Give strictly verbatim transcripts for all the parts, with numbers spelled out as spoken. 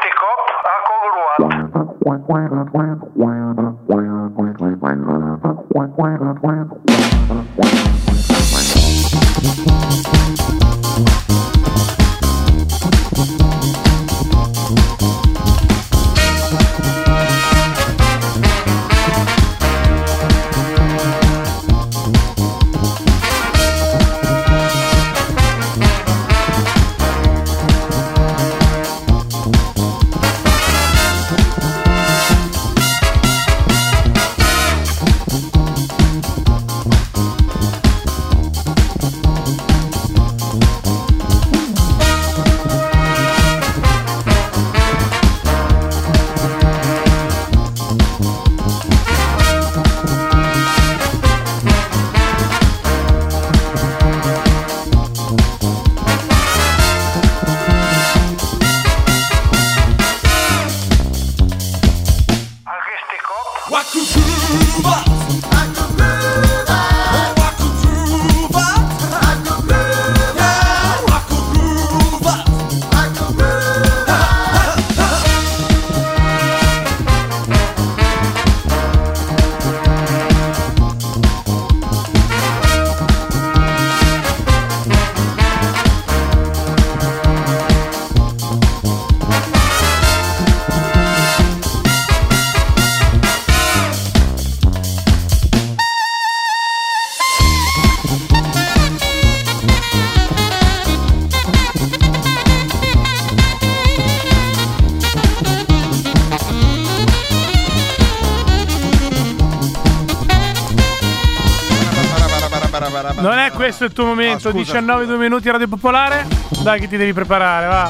Non è questo il tuo momento, ah, scusa, diciannove scusa. due minuti Radio Popolare. Dai che ti devi preparare, va.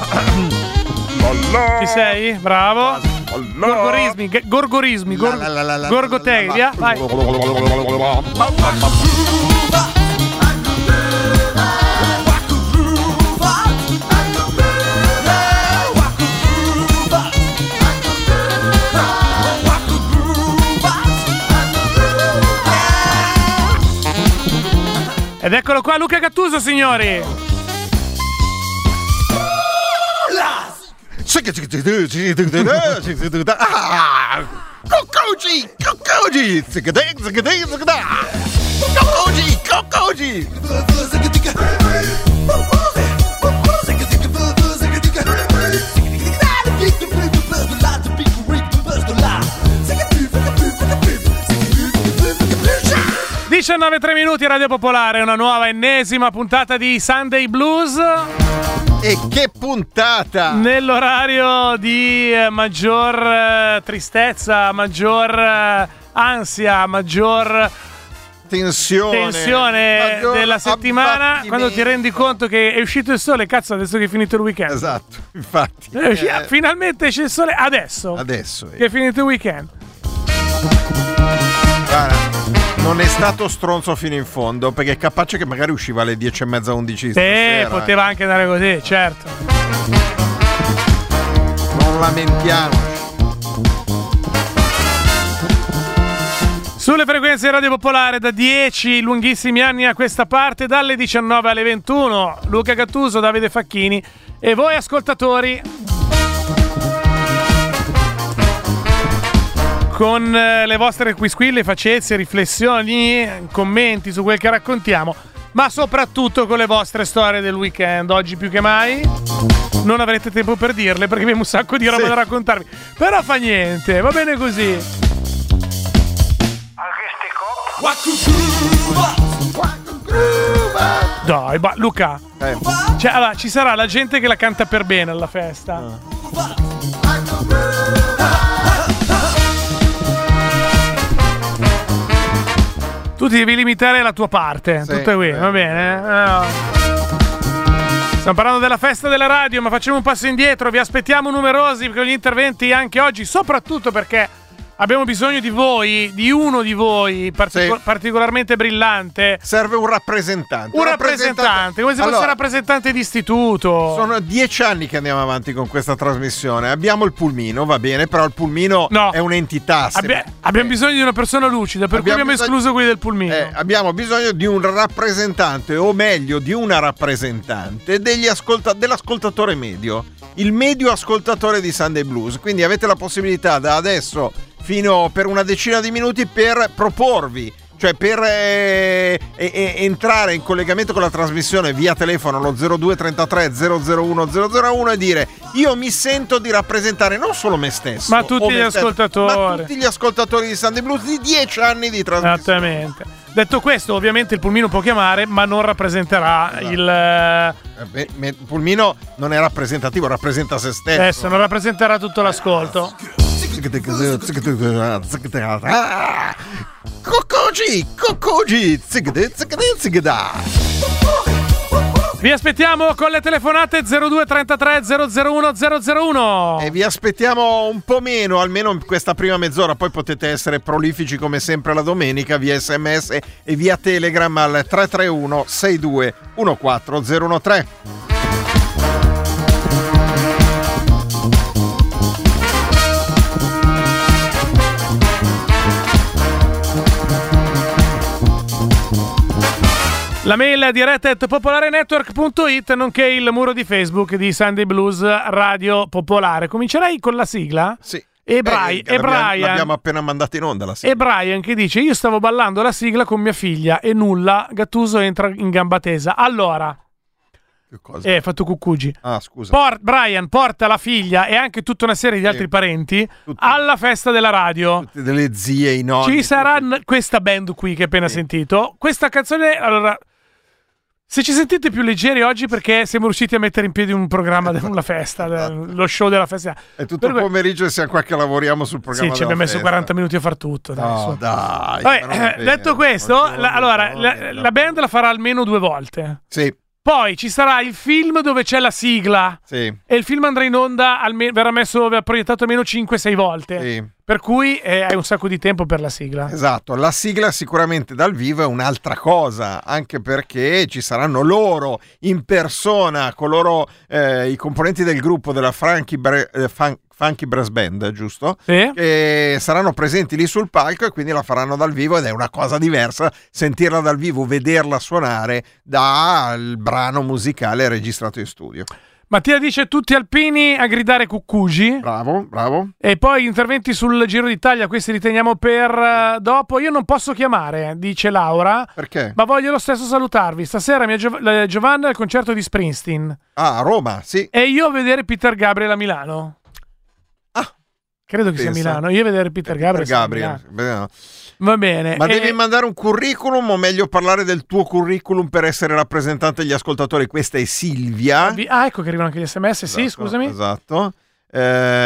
Ci sei? Bravo. Gorgorismi, gorgorismi, gor- la, la, la, la, gorgotei, via, vai. Ed eccolo qua Luca Gattuso, signori. Cocogi, cocogi, cocogi, cocogi. diciannove e tre minuti Radio Popolare, una nuova ennesima puntata di Sunday Blues. E che puntata! Nell'orario di eh, maggior eh, tristezza, maggior eh, ansia, maggior tensione, tensione maggior della settimana, quando ti rendi conto che è uscito il sole, cazzo, adesso che è finito il weekend. Esatto, infatti. Eh, eh, finalmente esce il sole adesso. Adesso. Che è finito il weekend. Guarda, non è stato stronzo fino in fondo, perché è capace che magari usciva alle dieci e mezza, undici. Sì, poteva anche andare così, certo. Non lamentiamoci. Sulle frequenze Radio Popolare da dieci lunghissimi anni a questa parte, dalle diciannove alle ventuno, Luca Gattuso, Davide Facchini e voi ascoltatori. Con le vostre quisquille, facezie, riflessioni, commenti su quel che raccontiamo, ma soprattutto con le vostre storie del weekend. Oggi più che mai non avrete tempo per dirle perché abbiamo un sacco di roba sì. da raccontarvi. Però fa niente, va bene così. Dai, ba- Luca, eh. cioè, allora, ci sarà la gente che la canta per bene alla festa. Ah. Tu ti devi limitare alla tua parte, sì, tutto è qui, va bene? No. Stiamo parlando della festa della radio, ma facciamo un passo indietro, vi aspettiamo numerosi con gli interventi anche oggi, soprattutto perché abbiamo bisogno di voi, di uno di voi partico- Sì. particolarmente brillante. Serve un rappresentante. Un rappresentante, come se fosse Allora, un rappresentante d'istituto. sono dieci anni che andiamo avanti con questa trasmissione. Abbiamo il pulmino, va bene, però il pulmino No. è un'entità. se- Abbia- abbiamo bisogno di una persona lucida, per Abbiamo cui abbiamo bisogno- escluso quelli del pulmino. Eh, abbiamo bisogno di un rappresentante, o meglio di una rappresentante degli ascolta- dell'ascoltatore medio, il medio ascoltatore di Sunday Blues. Quindi avete la possibilità da adesso fino per una decina di minuti per proporvi, cioè per eh, e- e- entrare in collegamento con la trasmissione via telefono allo zero due trentatré zero zero uno zero zero uno e dire: io mi sento di rappresentare non solo me stesso, Ma tutti o gli me stesso, ascoltatori. ma tutti gli ascoltatori di Sunday Blues di dieci anni di trasmissione. Esattamente. Detto questo, ovviamente il pulmino può chiamare, ma non rappresenterà Esatto. il. eh, Eh, beh, me- Pulmino non è rappresentativo, rappresenta se stesso. Adesso non rappresenterà tutto l'ascolto. Cocogi, cocogi, zigde, zigde, zigda. Vi aspettiamo con le telefonate zero due trentatré zero zero uno zero zero uno. E vi aspettiamo un po' meno, almeno in questa prima mezz'ora. Poi potete essere prolifici come sempre la domenica via sms e via Telegram al tre tre uno sei due uno quattro zero uno tre. La mail è diretta at popolarenetwork punto it, nonché il muro di Facebook di Sunday Blues Radio Popolare. Comincerei con la sigla. Sì. E, Bri- Eh, e l'abbiamo- Brian l'abbiamo appena mandato in onda la sigla. E Brian che dice: io stavo ballando la sigla con mia figlia e nulla, Gattuso entra in gamba tesa. Allora, Che cosa? eh, fatto cuccugi. Ah, scusa. Por- Brian porta la figlia e anche tutta una serie di Sì. altri parenti Tutti. alla festa della radio. Tutte delle zie, i nonni. Ci sarà tutti. n- questa band qui che hai appena Sì. sentito. Questa canzone, allora, se ci sentite più leggeri oggi perché siamo riusciti a mettere in piedi un programma della festa, del- lo show della festa. È tutto Per il cui- pomeriggio e siamo qua che lavoriamo sul Sì, programma. ci della abbiamo messo festa. quaranta minuti a far tutto. Dai, No, su. dai. Vabbè, ma non è eh, vero. detto questo, Non ci la, vuole, allora, non la, è vero. la band la farà almeno due volte. Sì, Poi ci sarà il film dove c'è la sigla. sì, E il film andrà in onda, alme- verrà messo, verrà proiettato almeno cinque sei volte. sì. Per cui eh, hai un sacco di tempo per la sigla. Esatto, la sigla sicuramente dal vivo è un'altra cosa, anche perché ci saranno loro in persona, coloro, eh, i componenti del gruppo della Frankie, Bre- eh, Fun- Funky Brass Band, giusto? Sì? Che saranno presenti lì sul palco e quindi la faranno dal vivo ed è una cosa diversa sentirla dal vivo, vederla suonare dal brano musicale registrato in studio. Mattia dice tutti alpini a gridare cuccugi. Bravo, bravo. E poi interventi sul Giro d'Italia, questi li teniamo per eh, dopo. Io non posso chiamare, dice Laura, Perché? ma voglio lo stesso salutarvi. Stasera mia Giov- la- Giovanna è al concerto di Springsteen Ah, a Roma, sì. e io a vedere Peter Gabriel a Milano. Ah, Credo che sia a pensa. Milano. Io a vedere Peter, Peter Gabriel. sia a Gabriel. Milano. Beh, Va bene. Ma E- devi mandare un curriculum o meglio parlare del tuo curriculum per essere rappresentante degli ascoltatori? Questa è Silvia. Ah, ecco che arrivano anche gli sms. Sì, Esatto, scusami. Esatto. Eh,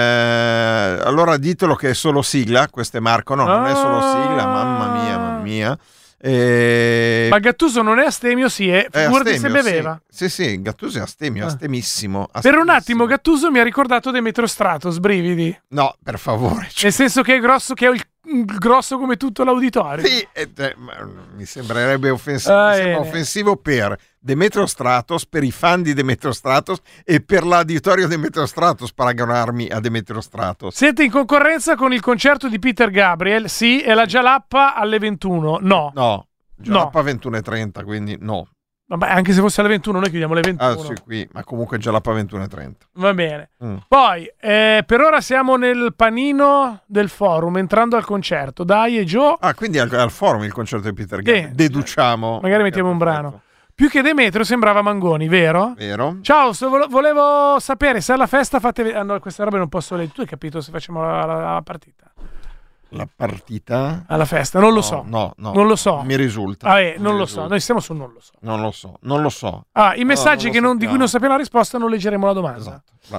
allora ditelo che è solo sigla. Questo è Marco. No, non è solo sigla. Mamma mia, mamma mia. Eh, Ma Gattuso non è astemio, sì, è. è Figurati se astemio, beveva. Sì, sì, sì, Gattuso è astemio, Ah. astemissimo, Per un attimo astemissimo. Gattuso mi ha ricordato Demetrio Stratos, brividi. No, per favore. cioè, Nel senso che è grosso, che è il, grosso come tutto l'auditorio. sì, eh, eh, ma mi sembrerebbe offensivo, Ah, mi sembra bene. offensivo per Demetrio Stratos, per i fan di Demetrio Stratos e per l'auditorio Demetrio Stratos paragonarmi a Demetrio Stratos. Siete in concorrenza con il concerto di Peter Gabriel? Sì, e la Jalappa alle ventuno? No. No, Jalappa ventuno e trenta, quindi no. Vabbè, anche se fosse alle ventuno, noi chiudiamo alle Ah, ventuno. sì, qui, ma comunque Jalappa ventuno e trenta. Va bene. Mm. Poi, eh, per ora siamo nel panino del forum, entrando al concerto. Dai, e Gio, Ah, quindi al, al forum il concerto di Peter Gabriel. Sì. Deduciamo. magari Ok, mettiamo un perfetto. brano. Più che Demetrio sembrava Mangoni, vero? Vero? Ciao, so- vo- volevo sapere se alla festa fate... Ah, no, queste robe non posso leggere. Tu hai capito se facciamo la, la- la partita? La partita? Alla festa? Non lo No, so. No, no. Non lo so. Mi risulta. Ah, eh, Mi non lo risulta. so. Noi stiamo su non lo so. Non lo so, non lo so. Ah, i messaggi non lo che non- di cui sappiamo. non sappiamo la risposta non leggeremo la domanda. Esatto, bravo.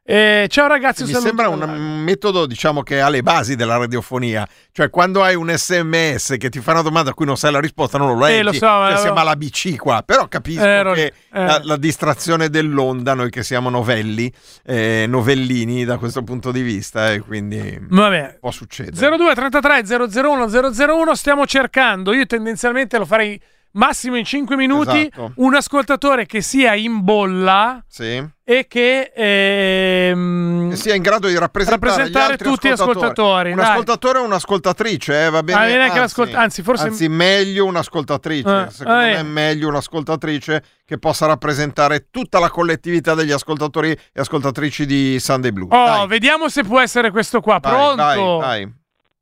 Eh, ciao ragazzi, mi sembra un metodo, diciamo, che ha le basi della radiofonia, cioè quando hai un sms che ti fa una domanda a cui non sai la risposta non lo leggi, eh, lo so, cioè, lo... siamo alla B C qua, però capisco eh, che eh. la, la distrazione dell'onda, noi che siamo novelli eh, novellini da questo punto di vista, e eh, quindi vabbè, può succedere. zero due trentatré zero zero uno zero zero uno stiamo cercando, io tendenzialmente lo farei massimo in cinque minuti, esatto. Un ascoltatore che sia in bolla, sì, e che, ehm, che sia in grado di rappresentare, rappresentare gli tutti gli ascoltatori. Un dai. ascoltatore o un'ascoltatrice, eh, va bene. Ah, viene anzi, che l'ascolt- anzi, forse anzi, meglio un'ascoltatrice. Eh, Secondo eh. me è meglio un'ascoltatrice che possa rappresentare tutta la collettività degli ascoltatori e ascoltatrici di Sunday Blues. Oh, dai. Vediamo se può essere questo qua. Vai, Pronto? Vai, vai.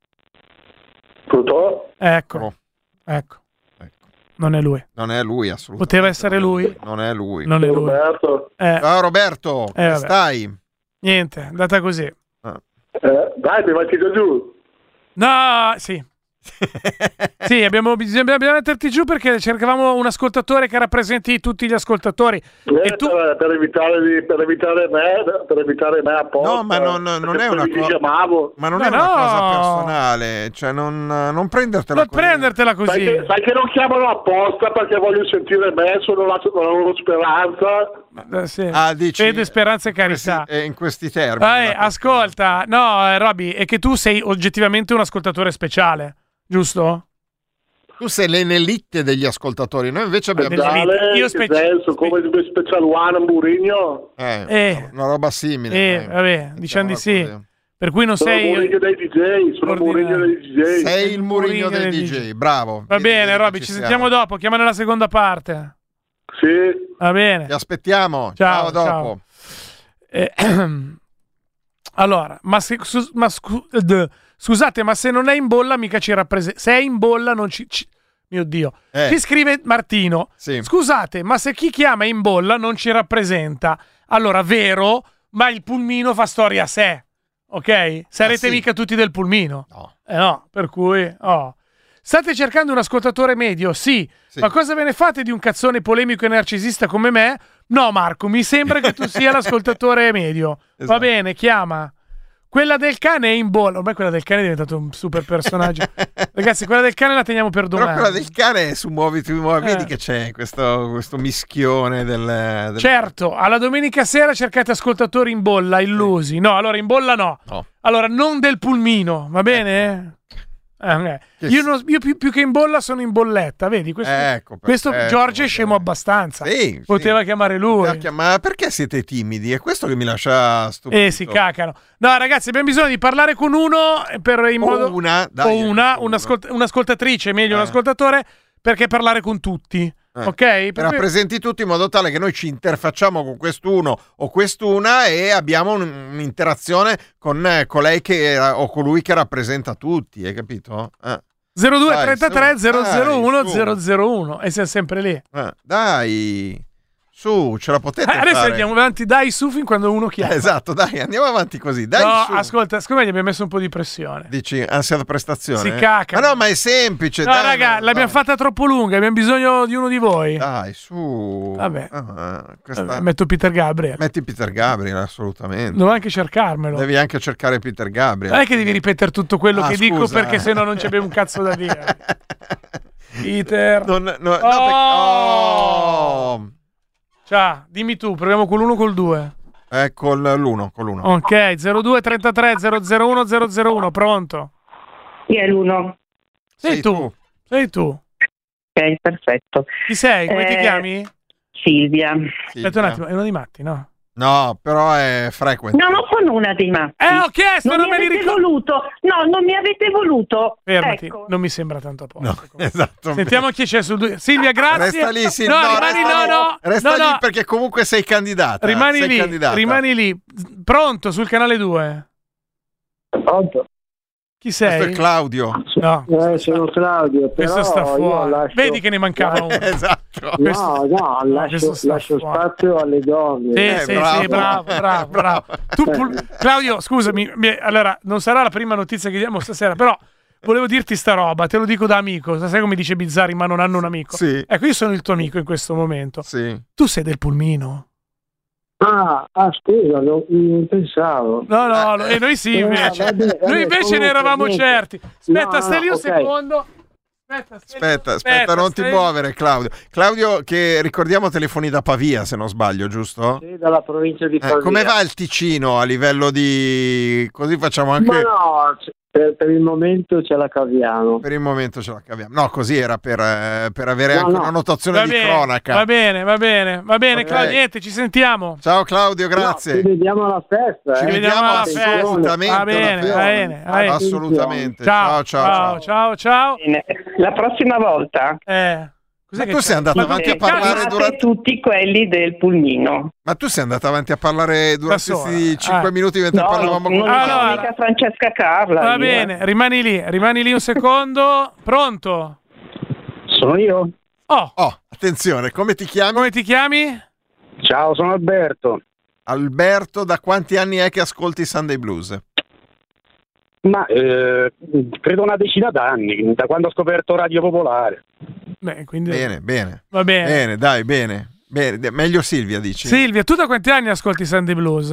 Pronto? Ecco. Oh. Ecco. Non è lui. Non è lui, assolutamente. Poteva essere lui. Non è lui. Non è lui. Roberto. Eh. Ciao Roberto, Eh, come stai? Niente, è andata così. Ah. Eh, dai, mi metti giù. No, sì. Sì, abbiamo bisogno dobbiamo metterti giù perché cercavamo un ascoltatore che rappresenti tutti gli ascoltatori. Eh, e tu... per, per, evitare di, per evitare me, per evitare me apposta. No, ma non, non è una cosa. Ma non ma è una no. cosa personale, cioè non, non prendertela non così. prendertela così. Sai che, sai che non chiamano apposta perché voglio sentire me, sono la, la loro speranza. Eh, sì. Ah, dici, Fede, speranza e carità. Questi, in questi termini. Vabbè, ascolta, no, eh, Robby, è che tu sei oggettivamente un ascoltatore speciale, giusto? Tu sei l'enelite degli ascoltatori, noi invece abbiamo Dale, io specie, specie- senso, come Special One Murigno. eh, Eh. una roba simile. Eh, dai. vabbè, diciamo di sì. Così. Per cui non Sono sei... il Murigno dei D J, sono il Murigno dei D J. Sei il Murigno Murigno dei dei D J, D J. bravo. Va Vedi, bene, vedi, Robby, ci ci siamo. sentiamo dopo, chiama nella seconda parte. Sì. Va bene. Ti aspettiamo. Ciao, Ciao, dopo. ciao. Eh, allora, ma, se, su- ma scu- d- scusate, ma se non è in bolla mica ci rappresenta. Se è in bolla non ci... ci- mio Dio. Eh. Ci scrive Martino. Sì. Scusate, ma se chi chiama in bolla non ci rappresenta, allora vero, ma il pulmino fa storia a sé. Ok? Sarete Ah, sì. mica tutti del pulmino. No. Eh no, per cui... Oh. State cercando un ascoltatore medio? Sì. Sì. Ma cosa ve ne fate di un cazzone polemico e narcisista come me? No, Marco, mi sembra che tu sia l'ascoltatore medio. Va Esatto. bene, chiama. Quella del cane è in bolla. Ormai quella del cane è diventato un super personaggio. Ragazzi, quella del cane la teniamo per domani. Però quella del cane è su Muoviti, muovi, Eh. vedi che c'è questo, questo mischione del, del... Certo, alla domenica sera cercate ascoltatori in bolla, illusi. No, allora in bolla no. No. Allora non del pulmino, va bene? Eh, eh. Che Io, sì. non- io più, più che in bolla sono in bolletta, vedi? Questo, Ecco, questo perfetto, Giorgio è va scemo bene. abbastanza. Sì, Poteva sì. chiamare lui. Poteva chiamare- Ma perché siete timidi? È questo che mi lascia stupito. Eh, si cacano. No, ragazzi, abbiamo bisogno di parlare con uno per in O modo una, dai, o una, uno. un'ascolt- un'ascoltatrice, meglio Eh. un ascoltatore, perché parlare con tutti. Eh. Ok? Per cui- Rappresenti tutti in modo tale che noi ci interfacciamo con quest'uno o quest'una e abbiamo un- un'interazione con eh, colei che o colui che rappresenta tutti, hai capito? Eh. zero due Dai, trentatré su, zero zero uno dai, su. zero zero uno e siamo sempre lì. Eh, dai, su, ce la potete Eh, adesso fare. andiamo avanti, dai su fin quando uno chiama. Eh, esatto, dai, andiamo avanti così. Dai, no, su. ascolta, secondo me gli abbiamo messo un po' di pressione. Dici ansia da prestazione? Si cacano. Ma no, ma è semplice. No, dai, raga, no, l'abbiamo dai. fatta troppo lunga, abbiamo bisogno di uno di voi. Dai, su. Vabbè. Ah, questa- Vabbè, metto Peter Gabriel. Metti Peter Gabriel, assolutamente. Devo anche cercarmelo. Devi anche cercare Peter Gabriel. Non è che devi ripetere tutto quello Ah, che dico scusa, perché eh. sennò non c'abbiamo un cazzo da dire. Peter. Non, no, no, Oh! perché- oh! Ciao, dimmi tu, proviamo con l'uno o col due. Eh, con l'uno, con l'uno. Ok, zero due trentatré zero zero uno zero zero uno, pronto? Chi è l'uno? Sei, tu. Sei tu. Ok, perfetto. Chi sei? Come ti Eh, chiami? Silvia. Sì, Aspetta un eh. attimo, è uno di Matti, no? No, però è frequent. No, non sono una dei matti. Eh, ho chiesto, non, non, mi me li avete ricordo. voluto. No, non mi avete voluto. Fermati, Ecco. non mi sembra tanto a posto. No, esatto. Sentiamo chi c'è sul due. Silvia, grazie. Resta lì, sì, no, no, rimani, resta no, lì. no, Resta no, lì no. perché comunque sei candidata. Rimani sei lì, candidata. rimani lì. Pronto sul canale due. Pronto? Chi Questo sei? è Claudio. No, Eh, sono Claudio, però questo sta io fuori. lascio- Vedi che ne mancava uno. Esatto. questo- No, no, lascio, questo sta lascio fuori. spazio alle donne. Sì, Eh, sì, bravo. sì, bravo, bravo, bravo. Tu, pul- Claudio, scusami, mi- allora non sarà la prima notizia che diamo stasera, però volevo dirti sta roba, te lo dico da amico. Sai come dice Bizzarri, ma non hanno un amico? Sì. Ecco, io sono il tuo amico in questo momento. Sì. Tu sei del pulmino? Ah, Ah, ah scusa, non, non pensavo. No, no, no, e noi sì, invece. Eh, vabbè, vabbè, Noi invece comunque, ne eravamo niente. certi. Aspetta, No, stai lì un ok. secondo. Aspetta, stai lì- Aspetta, aspetta, non ti stai- muovere, Claudio. Claudio, che ricordiamo telefoni da Pavia, se non sbaglio, giusto? Sì, dalla provincia di Eh, Pavia. come va il Ticino a livello di... Così facciamo anche... Ma no, c- per, per il momento ce la caviamo. Per il momento ce la caviamo. No, così era per, eh, per avere No, anche no. una notazione Va di bene, cronaca. va bene, va bene, va bene, Ok. Claudio, niente, ci sentiamo. Ciao Claudio, No, grazie. ci vediamo alla festa. Ci eh. vediamo alla festa. assolutamente. Va bene, alla festa. va bene, va bene. Assolutamente. Ciao, Ciao, ciao, ciao. ciao, ciao. Bene. La prossima volta Eh, cos'è Ma che tu c'è? sei andato Ma avanti che a parlare cazzo- chiamate durante- tutti quelli del pulmino. Ma tu sei andata avanti a parlare durante sola. questi cinque Ah. minuti mentre No, parlavamo non con mi Allora. chiamo mica Francesca Carla. Va io, bene, eh. rimani lì, rimani lì un secondo. Pronto? Sono io? Oh, Oh, attenzione, come ti chiami? come ti chiami? Ciao, sono Alberto. Alberto, da quanti anni è che ascolti Sunday Blues? Ma eh, credo una decina d'anni, da quando ho scoperto Radio Popolare. Beh, quindi Bene, bene. va bene. Bene, dai, bene. Bene, de- meglio Silvia, dici? Silvia, tu da quanti anni ascolti Sunday Blues?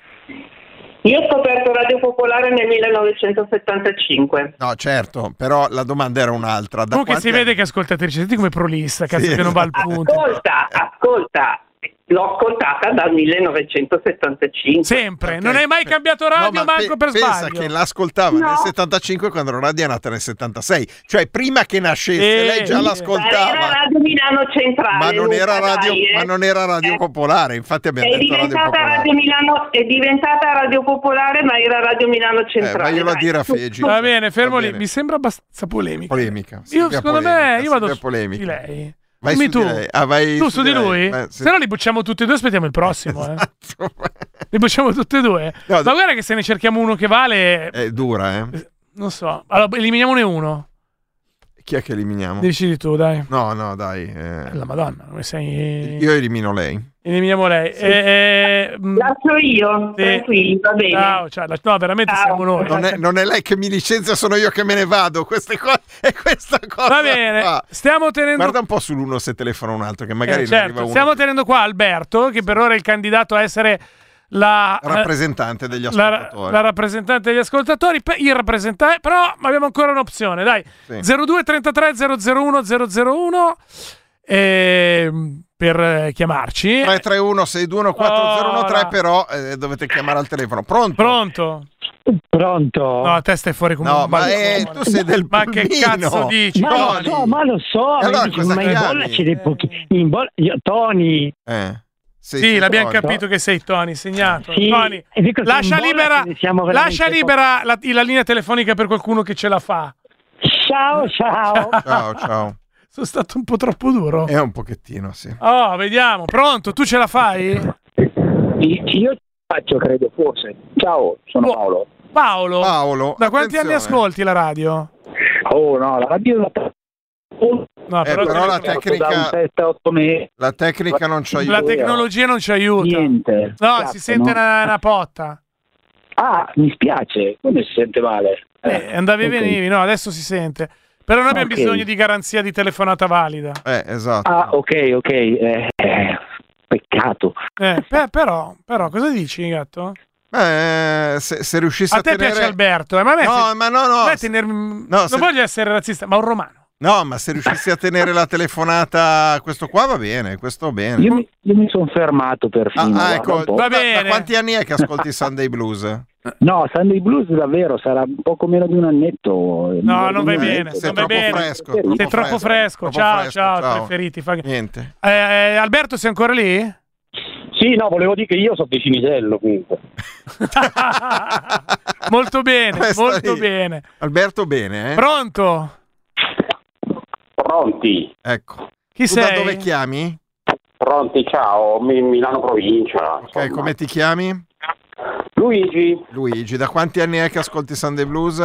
Io ho scoperto Radio Popolare nel millenovecentosettantacinque. No, certo, però la domanda era un'altra. Da Comunque quanti si vede anni- che è ascoltatrice, senti come prolissa, cazzo Sì, che non va al esatto. punto. Ascolta, ascolta. L'ho ascoltata dal millenovecentosettantacinque. Sempre, Ok. non hai mai cambiato radio, No, ma manco pe- per pensa sbaglio. che l'ascoltava No. nel settantacinque quando la radio è nata nel settantasei, cioè prima che nascesse Eh, lei già eh. Ma era l'ascoltava. Radio Milano Centrale. Ma non, era Luca, radio, dai, eh. ma non era radio Eh. popolare, infatti abbiamo È detto radio diventata popolare. Radio Milano, è diventata Radio Popolare, ma era Radio Milano Eh, Centrale. vaglielo a dai. dire a Fegi. Va bene, fermo Va lì. bene. Mi sembra abbastanza polemica. Polemica. Io, Silvia secondo polemica, me, io vado Silvia su polemica. di lei. Vai Dimmi su tu. di lei. Ah, vai tu su di lei. lui? Eh, sì. Se no li bucciamo tutti e due, aspettiamo il prossimo. Eh. Esatto. Li bucciamo tutti e due. No, Ma guarda che se ne cerchiamo uno che vale... È dura, eh? Non so. Allora, eliminiamone uno. Chi è che eliminiamo? Decidi tu, dai. No, no, dai. eh, La Madonna, come sei... Io elimino lei. Eliminiamo lei. Eh, eh, mm, Lascio io, Sì. tranquilli, va bene. ciao, ciao. No, veramente Ciao. siamo noi. Non è, non è lei che mi licenzia, sono io che me ne vado. Queste cose, è questa cosa. Va bene, qua. stiamo tenendo... Guarda un po' sull'uno se telefona un altro, che magari Eh, ne arriva certo, uno stiamo che- tenendo qua Alberto, che per ora è il candidato a essere la... rappresentante degli la, ascoltatori. la rappresentante degli ascoltatori, pe- il rappresentante, però abbiamo ancora un'opzione, dai. Sì. zero due trentatré zero zero uno zero zero uno ehm, per eh, chiamarci. tre tre uno sei due uno quattro zero uno tre, Ora. però eh, dovete chiamare al telefono. Pronto? Pronto? Pronto? No, a te stai fuori come No, un ma balcone. eh, tu sei del Ma che pulmino. cazzo dici? Ma lo Tony. so, ma lo so, E allora ma, cosa ma in chiami? bolla c'è dei pochi. In bolla, io- Tony, Eh. Sì, Sì, sì, l'abbiamo Tony. capito che sei Tony, segnato. Sì, Tony, e dico che lascia in bolla libera, ce ne siamo veramente lascia libera la, la linea telefonica per qualcuno che ce la fa. ciao, ciao. Ciao, ciao. Sono stato un po' troppo duro. È un pochettino, sì. Oh, vediamo. Pronto? Tu ce la fai? Io faccio, credo, forse. Ciao, sono Oh. Paolo. Paolo? Paolo, Da quanti anni attenzione. ascolti la radio? Oh no, la radio la No, Eh, però la da un tecnica, sette otto mesi, la tecnica non ci la aiuta. tecnologia non ci aiuta. niente. No, Cazzo, si sente no? una, una potta. Ah, mi spiace, come si sente male? Eh, andavi e ok. venivi, no, adesso si sente. Però noi abbiamo Ok. bisogno di garanzia di telefonata valida. Eh, esatto. Ah, ok, ok, eh, eh, peccato. Eh, pe- però, però, cosa dici, gatto? Eh, se, se riuscissi a, A te tenere... piace Alberto, eh? Ma a me, No, ma no, no. a me tenermi- No, non se- voglio essere razzista, ma un romano. No, ma se riuscissi a tenere la telefonata, questo qua va bene, questo va bene. Io mi, io mi sono fermato perfino. Ah, ah, guarda ecco, un po'. Va da, bene. da quanti anni è che ascolti Sunday Blues? No, Sunday Blues davvero sarà un poco meno di un annetto. No, non vai Un bene, annetto. Sei non vai troppo bene. fresco. Sei troppo Sei troppo fresco. troppo Ciao, fresco, ciao, preferiti. Fa- Niente. Eh, eh, Alberto, sei ancora lì? Sì, no, volevo dire che io sono di Cinisello comunque. Molto bene, Resta molto lì. bene. Alberto, bene, eh? Pronto? Pronti, Ecco. Chi Tu sei? da dove chiami? pronti, ciao, Mi- Milano provincia. Ok, insomma. come ti chiami? Luigi, Luigi. Da quanti anni è che ascolti Sunday Blues?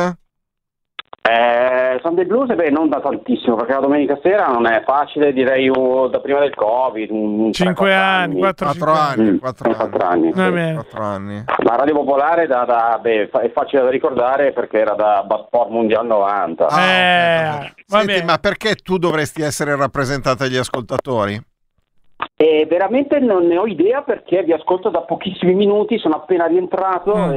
eh, Sunday Blues, beh, non da tantissimo, perché la domenica sera non è facile, direi uh, da prima del Covid. un Cinque tre, quattro anni, quattro, Quattro cinque anni, Mm, quattro quattro anni. anni. Va sì. bene. Quattro anni. La Radio Popolare da, da- beh, fa- è facile da ricordare perché era da Basport Mondial novanta. Ah, Eh, ok, perfetto. va Senti, bene. ma perché tu dovresti essere rappresentato agli ascoltatori? E veramente non ne ho idea perché vi ascolto da pochissimi minuti, sono appena rientrato mm.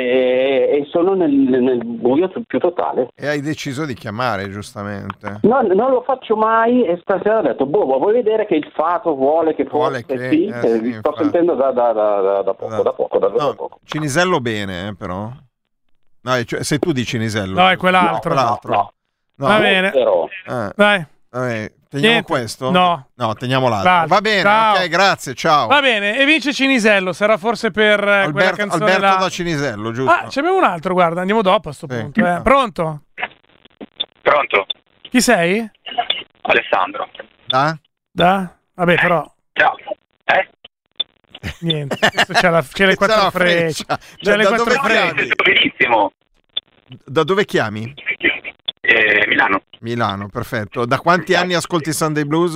e, e sono nel, nel buio più totale. E hai deciso di chiamare, giustamente. No, non lo faccio mai e stasera ho detto, boh, vuoi vedere che il fato vuole che vuole forse che, sì, eh, eh, sì, vi sto infatti. sentendo da, da, da, da poco, da, da poco, da, no, da poco. Cinisello bene, eh, però. No, cioè, sei tu di Cinisello. No, è quell'altro. No, no, no. No. Va bene. Però. Eh. Dai. Vabbè, teniamo Niente. questo? No. No, teniamo l'altro. L'altro. Va bene, Ciao. ok, grazie, ciao. Va bene, e vince Cinisello, sarà forse per eh, quella Alberto, canzone Alberto là. da Cinisello, giusto? Ah, ce n'abbiamo un altro, guarda, andiamo dopo a sto Sì. punto. Eh. Pronto? Pronto? Chi sei? Alessandro. Da? Da? Vabbè, però, Ciao. Eh? niente, questo c'è, la, c'è le C'è la quattro frecce. freccia. C'è le Da quattro dove frecce. chiami? Benissimo. Da dove chiami? Eh, Milano. Milano, perfetto. Da quanti anni ascolti Sunday Blues?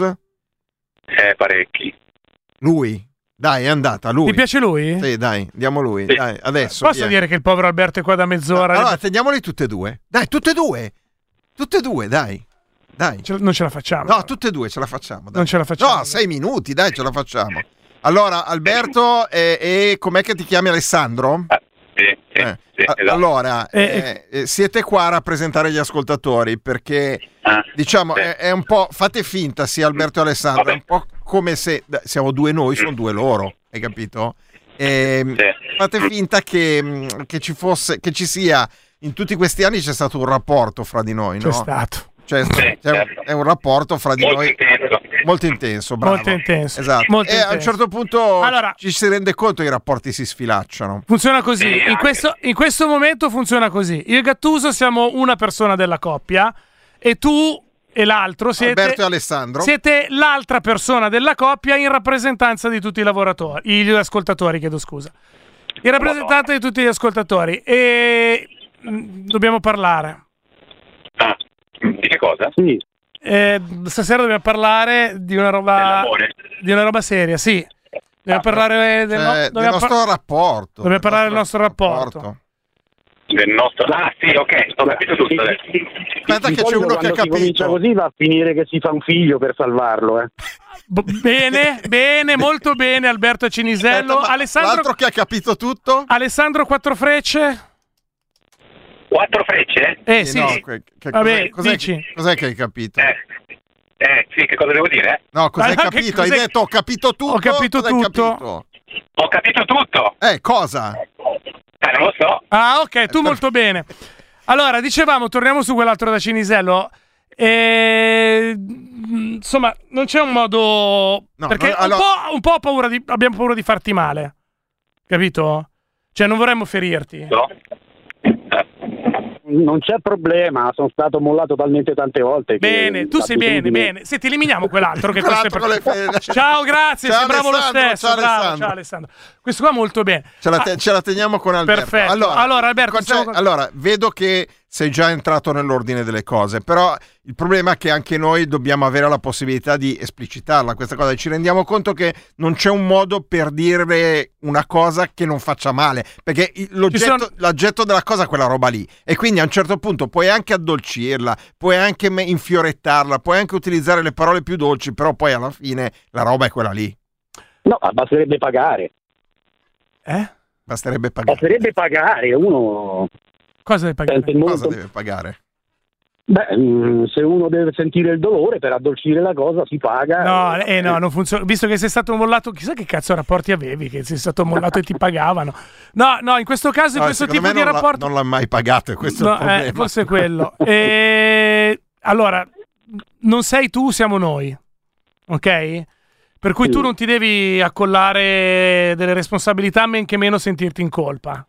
Eh, parecchi. Lui? Dai, è andata, lui. Ti piace lui? Sì, dai, diamo lui. Sì. Dai, adesso. Posso via. dire che il povero Alberto è qua da mezz'ora? Allora, teniamoli tutte e due. Dai, tutte e due. Tutte e due, dai. Dai. Ce- non ce la facciamo. No, tutte e due ce la facciamo. Dai. Non ce la facciamo. No, sei minuti, dai, ce la facciamo. Allora, Alberto, e, e com'è che ti chiami Alessandro? Ah, sì, sì, Eh, sì, a- esatto. Allora, Eh, eh, eh, siete qua a rappresentare gli ascoltatori perché, Ah, diciamo, sì. è, è un po', fate finta sia Alberto e Alessandro, è un po' come se da- siamo due noi, sono due loro, hai capito? E, Sì. fate finta che, mh, che ci fosse, che ci sia, in tutti questi anni c'è stato un rapporto fra di noi, C'è no? stato. Cioè, Sì, c'è un- certo. è un rapporto fra di Molto noi intenso. molto intenso, bravo. Molto intenso. Esatto. Molto e a un intenso. certo punto Allora- ci si rende conto che i rapporti si sfilacciano. Funziona così, Sì, in anche. questo, in questo momento funziona così. Io e Gattuso siamo una persona della coppia e tu e l'altro siete, Alberto e Alessandro. siete l'altra persona della coppia in rappresentanza di tutti i lavoratori, gli ascoltatori, chiedo scusa. In rappresentanza di tutti gli ascoltatori e mh, dobbiamo parlare. Ah, di che cosa? Sì, Eh, stasera dobbiamo parlare di una roba Dell'amore. di una roba seria, sì. Dobbiamo Ah, parlare del, Cioè, no- del dobbiamo nostro par- rapporto. dobbiamo parlare del nostro rapporto. Del nostro... Ah, sì, ok, ho capito tutto adesso. Aspetta di che c'è solito uno che ha quando si comincia capito. così va a finire che si fa un figlio per salvarlo, eh. B- bene, bene, molto bene Alberto Cinisello. Aspetta, ma Alessandro, l'altro che ha capito tutto? Alessandro Quattro Frecce? Quattro frecce? Eh sì, no, que- che Vabbè, cos'è, cos'è, dici. cos'è che hai capito? Eh, eh, sì, che cosa devo dire? No, cosa hai Ma no, che capito? Hai cos'è- detto ho capito tutto. Ho capito cosa hai tutto. capito? Ho capito tutto. Eh, cosa? Eh, non lo so. Ah, ok, tu molto bene. Allora, dicevamo, torniamo su quell'altro da Cinisello. E... Insomma, non c'è un modo... No, perché no, allora- un po', un po' ho paura di... abbiamo paura di farti male. Capito? Cioè, non vorremmo ferirti. No? Eh, Non c'è problema, sono stato mollato talmente tante volte. che Bene, tu sei bene, l'abitudine- bene. Senti, eliminiamo quell'altro che questo è Quell'altro per... con le fe- Ciao, grazie, Ciao, sei bravo lo Alessandro, stesso. ciao, bravo, Alessandro. ciao Alessandro. Questo qua molto bene. Ce la, Ah, te- ce la teniamo con Alberto. Perfetto. Allora, Allora, Alberto, concè- stiamo- allora, vedo che sei già entrato nell'ordine delle cose, però il problema è che anche noi dobbiamo avere la possibilità di esplicitarla questa cosa e ci rendiamo conto che non c'è un modo per dire una cosa che non faccia male, perché il- l'oggetto, sono- l'oggetto della cosa è quella roba lì e quindi a un certo punto puoi anche addolcirla, puoi anche me- infiorettarla, puoi anche utilizzare le parole più dolci, però poi alla fine la roba è quella lì. No, ma basterebbe pagare. Eh? Basterebbe pagare. Basterebbe pagare, uno Cosa devi pagare? sente Cosa molto... deve pagare? Beh, mm, se uno deve sentire il dolore per addolcire la cosa si paga. No, eh, no, non funziona. Visto che sei stato mollato, chissà che cazzo rapporti avevi, che sei stato mollato e ti pagavano. No, no, in questo caso, in No, questo secondo tipo me di non l'ha- rapporto... non l'ha mai pagato e questo è No, il problema. eh, forse è quello. E... Allora, non sei tu, siamo noi. Ok? Per cui tu non ti devi accollare delle responsabilità, men che meno sentirti in colpa.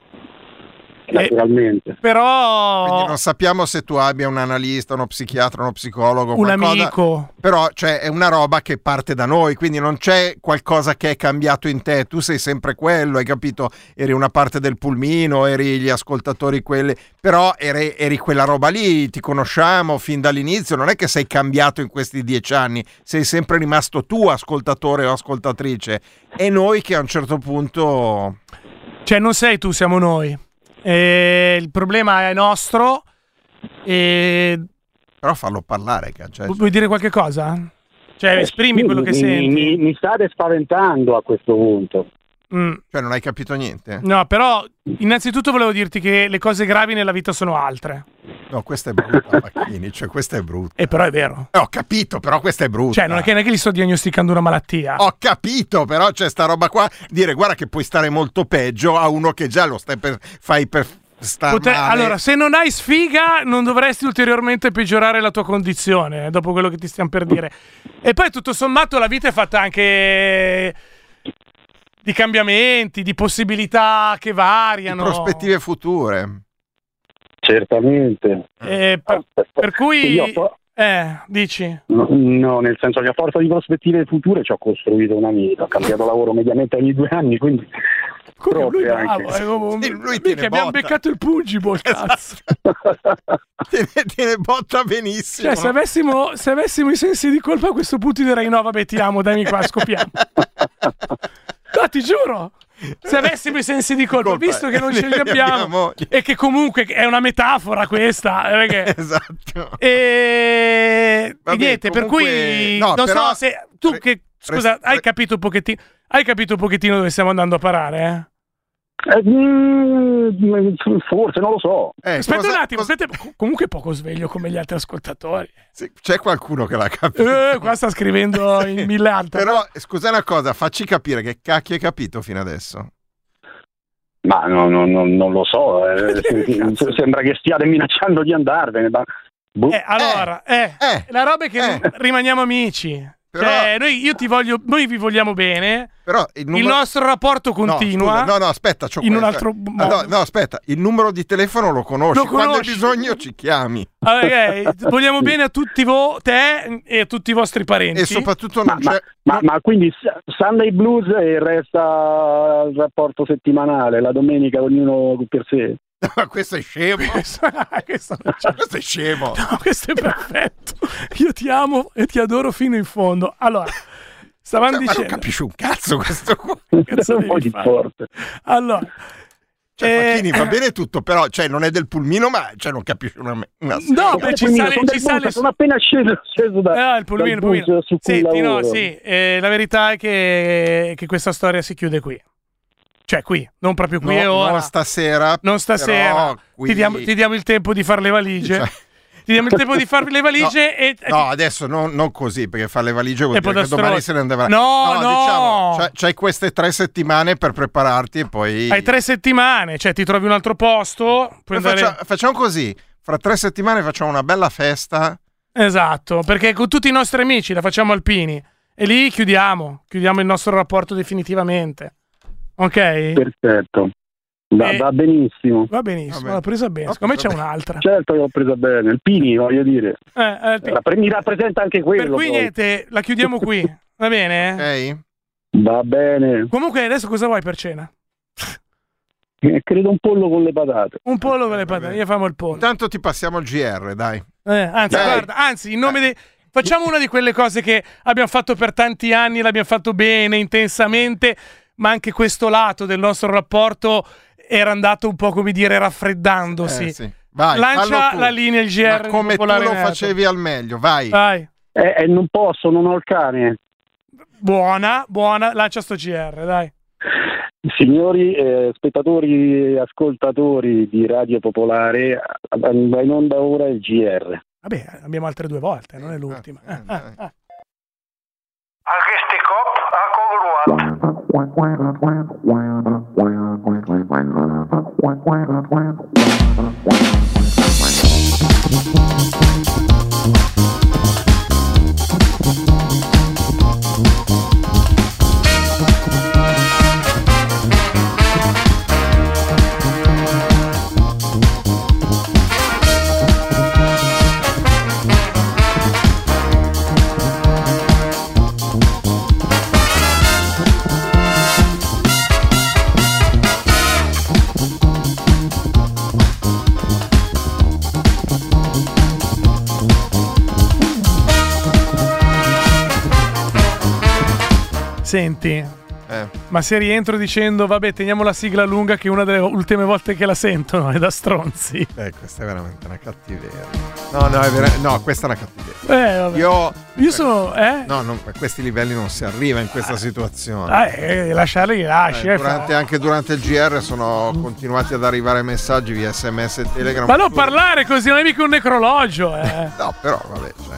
Naturalmente. Però Quindi non sappiamo se tu abbia un analista, uno psichiatra, uno psicologo, un qualcosa, amico. però cioè, è una roba che parte da noi, quindi non c'è qualcosa che è cambiato in te, tu sei sempre quello, hai capito? Eri una parte del pulmino, eri gli ascoltatori quelli, però eri, eri quella roba lì, ti conosciamo fin dall'inizio, non è che sei cambiato in questi dieci anni, sei sempre rimasto tu ascoltatore o ascoltatrice, e noi che a un certo punto... Cioè, non sei tu, siamo noi. E il problema è nostro. E... Però fallo parlare, cioè. Vuoi dire qualche cosa? Cioè, esprimi sì, quello che mi, senti. Mi, mi state spaventando a questo punto. Mm. Cioè, non hai capito niente? No, però innanzitutto volevo dirti che le cose gravi nella vita sono altre. No, questa è brutta, Facchini, cioè questa è brutta. E però è vero. Eh, ho capito, però questa è brutta. Cioè, non è che, non è che gli sto diagnosticando una malattia. Ho capito, però c'è sta roba qua, dire guarda che puoi stare molto peggio a uno che già lo stai per fai per star Potre- male. Allora, se non hai sfiga, non dovresti ulteriormente peggiorare la tua condizione, eh, dopo quello che ti stiamo per dire. E poi tutto sommato la vita è fatta anche di cambiamenti, di possibilità che variano, Di prospettive future. Certamente. Eh, per, per cui Io po- eh, dici no, no, nel senso che a forza di prospettive future ci ho costruito una vita, ho cambiato lavoro mediamente ogni due anni, quindi come lui proprio bravo, anche. eh, come- Sì, lui mica tiene abbiamo botta. beccato il Pungible, cazzo. Tiene, tiene botta benissimo. Cioè, se avessimo, se avessimo i sensi di colpa a questo punto direi no, vabbè, ti amo, dammi qua, scopiamo. No, ti giuro. Se avessimo i sensi di colpa, Colpa, visto che non ce li li abbiamo, abbiamo. e che comunque è una metafora questa, eh, perché... Esatto. E, Vabbè, e niente, per comunque- cui no, non però- so se tu re- che scusa, rest- hai capito un pochettino, hai capito un pochettino dove stiamo andando a parare, eh? Eh, mm, forse, non lo so. Eh, Aspetta cosa- un attimo, cosa- aspetta, comunque poco sveglio come gli altri ascoltatori. sì, c'è qualcuno che l'ha capito. Eh, qua sta scrivendo in mille altre. Però, scusa una cosa, facci capire che cacchio hai capito fino adesso. Ma no, no, no, non lo so, eh, Cazzo. sembra che stiate minacciando di andarvene. Ma... boh. Eh, allora, eh, eh, la roba è che eh. non- rimaniamo amici. Però- Cioè, noi, io ti voglio, noi vi vogliamo bene. Però il, numero... Il nostro rapporto continua. No, scusa, no, no, aspetta, c'ho in un questa- altro Ah, no, modo. no, aspetta, il numero di telefono lo conosci. Lo Quando hai conosci. bisogno ci chiami. Ah, ok, vogliamo bene a tutti voi, te e a tutti i vostri parenti. E soprattutto Ma, non ma- c'è. ma- non- ma quindi S- Sunday Blues e resta il rapporto settimanale, la domenica ognuno per sé. Ma questo è scemo. questo, questo non c'è. Questo è scemo. No, questo è perfetto. Io ti amo e ti adoro fino in fondo. Allora, stavamo Cioè, ma non dicendo. capisci un cazzo questo qua. Cazzo un devi po' di fare? forte. Allora, Cioè, eh, Facchini, va bene tutto, però cioè, non è del pulmino, ma cioè, non capisci una, una no, beh, Sono ci del sale, pulmino, ci sono del sale. bus, sono appena sceso, sceso da, Ah, il pulmino, il dal bus pulmino. su cui Senti, no, lavoro. sì, eh, la verità è che, che questa storia si chiude qui. Cioè, qui, non proprio qui no, e ora. non stasera. Non stasera. però qui- Ti, diamo, ti diamo il tempo di fare le valigie. Cioè- Ti diamo il tempo di fare le valigie e. No, adesso non, non così, perché fare le valigie vuol E dire poi che da domani stro- se ne andrà. No, no. diciamo, c'hai, c'hai queste tre settimane per prepararti e poi... Hai tre settimane, cioè ti trovi un altro posto. Puoi Faccia- andare... Facciamo così, fra tre settimane facciamo una bella festa. Esatto, perché con tutti i nostri amici la facciamo alpini. E lì chiudiamo, chiudiamo il nostro rapporto definitivamente. Ok? Perfetto. Va, Eh, va benissimo. Va benissimo, Vabbè. l'ho presa bene. Ho Secondo me preso c'è bene. un'altra. Certo che l'ho presa bene. Il Pini, voglio dire. Eh, eh, il pi- Rappre- Mi rappresenta anche quello. per cui poi. niente, la chiudiamo qui. Va bene? Ok? Va bene. Comunque adesso cosa vuoi per cena? Eh, Credo un pollo con le patate. Un pollo con le Va patate, bene. gli famo il pollo. Intanto ti passiamo il G R, dai. Eh, anzi, Dai. guarda, anzi, in nome dei... Facciamo una di quelle cose che abbiamo fatto per tanti anni, l'abbiamo fatto bene, intensamente, ma anche questo lato del nostro rapporto era andato un po', come dire, raffreddandosi. Eh, sì. Vai, Lancia fallo tu. la linea il G R. Ma come tu Popolare lo Network. facevi al meglio, vai. Vai. Eh, eh, non posso, non ho il cane. Buona, buona, lancia sto G R, dai. Signori eh, spettatori e ascoltatori di Radio Popolare, va in onda ora il G R. Vabbè, abbiamo altre due volte, non è l'ultima. Eh, Eh, eh, eh, eh. eh. Anche sti cop a congruato. Senti, Eh. Ma se rientro dicendo vabbè teniamo la sigla lunga che è una delle ultime volte che la sentono, è da stronzi. Eh, questa è veramente una cattiveria. No, no, è vera- no, questa è una cattiveria. Eh, vabbè. Io, Io sono... Eh? No, non, a questi livelli non si arriva in questa situazione. Ah, eh, lasciarli li lasci. Eh, eh, durante, fa- anche durante il G R sono continuati ad arrivare messaggi via sms e telegram. Ma non parlare così, non è mica un necrologio. Eh. No, però vabbè, cioè.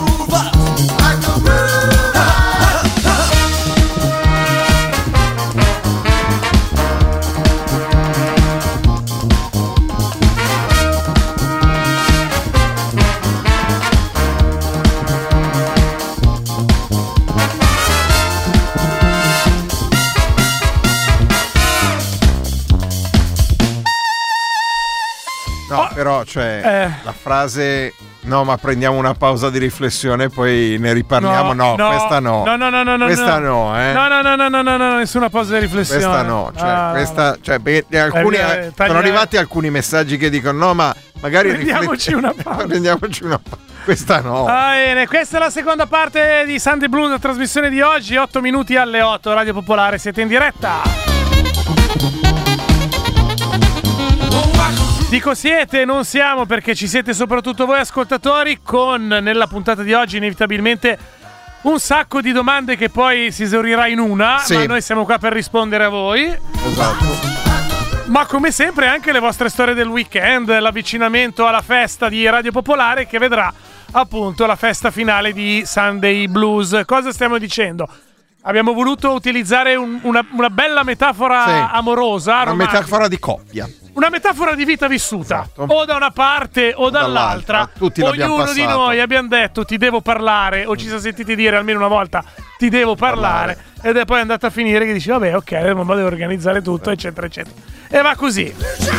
No, Oh, però, cioè, eh. la frase no, ma prendiamo una pausa di riflessione e poi ne riparliamo. No, no, questa no. No, no, no, no, no. Questa no, no, eh. No, no, no, no, no, no, no, nessuna pausa di riflessione. Questa no, cioè, Ah, questa, cioè, perché alcuni, Eh, eh, taglia- sono arrivati alcuni messaggi che dicono no, ma magari Prendiamoci rifletti- una pausa. Prendiamoci una pausa. Questa no. Va bene, questa è la seconda parte di Sunday Blues, la trasmissione di oggi, otto minuti alle otto, Radio Popolare, siete in diretta. Dico siete, non siamo, perché ci siete soprattutto voi ascoltatori, con nella puntata di oggi inevitabilmente un sacco di domande che poi si esaurirà in una, Sì. ma noi siamo qua per rispondere a voi. Esatto. Ma come sempre anche le vostre storie del weekend, l'avvicinamento alla festa di Radio Popolare che vedrà appunto la festa finale di Sunday Blues. Cosa stiamo dicendo? Abbiamo voluto utilizzare un- una, una bella metafora Sì. amorosa, Una romantica. metafora di coppia. Una metafora di vita vissuta, Esatto. o da una parte o dall'altra. dall'altra. Tutti l'abbiamo Ognuno di passato. noi abbiamo detto ti devo parlare, o ci siamo sentiti dire almeno una volta ti devo parlare, Parlare. ed è poi andata a finire che dici vabbè ok, ma devo organizzare tutto, eccetera eccetera. E va così.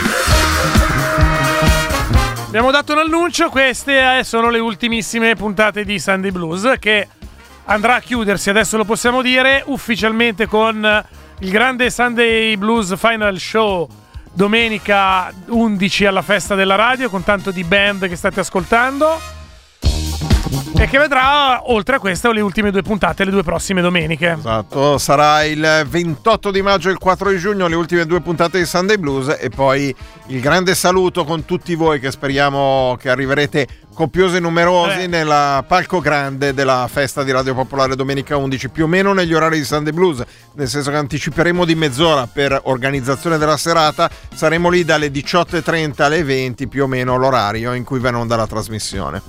Abbiamo dato un annuncio, queste eh, sono le ultimissime puntate di Sunday Blues che andrà a chiudersi, adesso lo possiamo dire, ufficialmente con il grande Sunday Blues Final Show domenica undici alla festa della radio, con tanto di band che state ascoltando, e che vedrà oltre a queste le ultime due puntate le due prossime domeniche. Esatto, sarà il ventotto di maggio e il quattro di giugno le ultime due puntate di Sunday Blues, e poi il grande saluto con tutti voi che speriamo che arriverete copiosi e numerosi Eh. nella palco grande della festa di Radio Popolare domenica undici, più o meno negli orari di Sunday Blues, nel senso che anticiperemo di mezz'ora per organizzazione della serata, saremo lì dalle diciotto e trenta alle venti, più o meno l'orario in cui va in onda la trasmissione.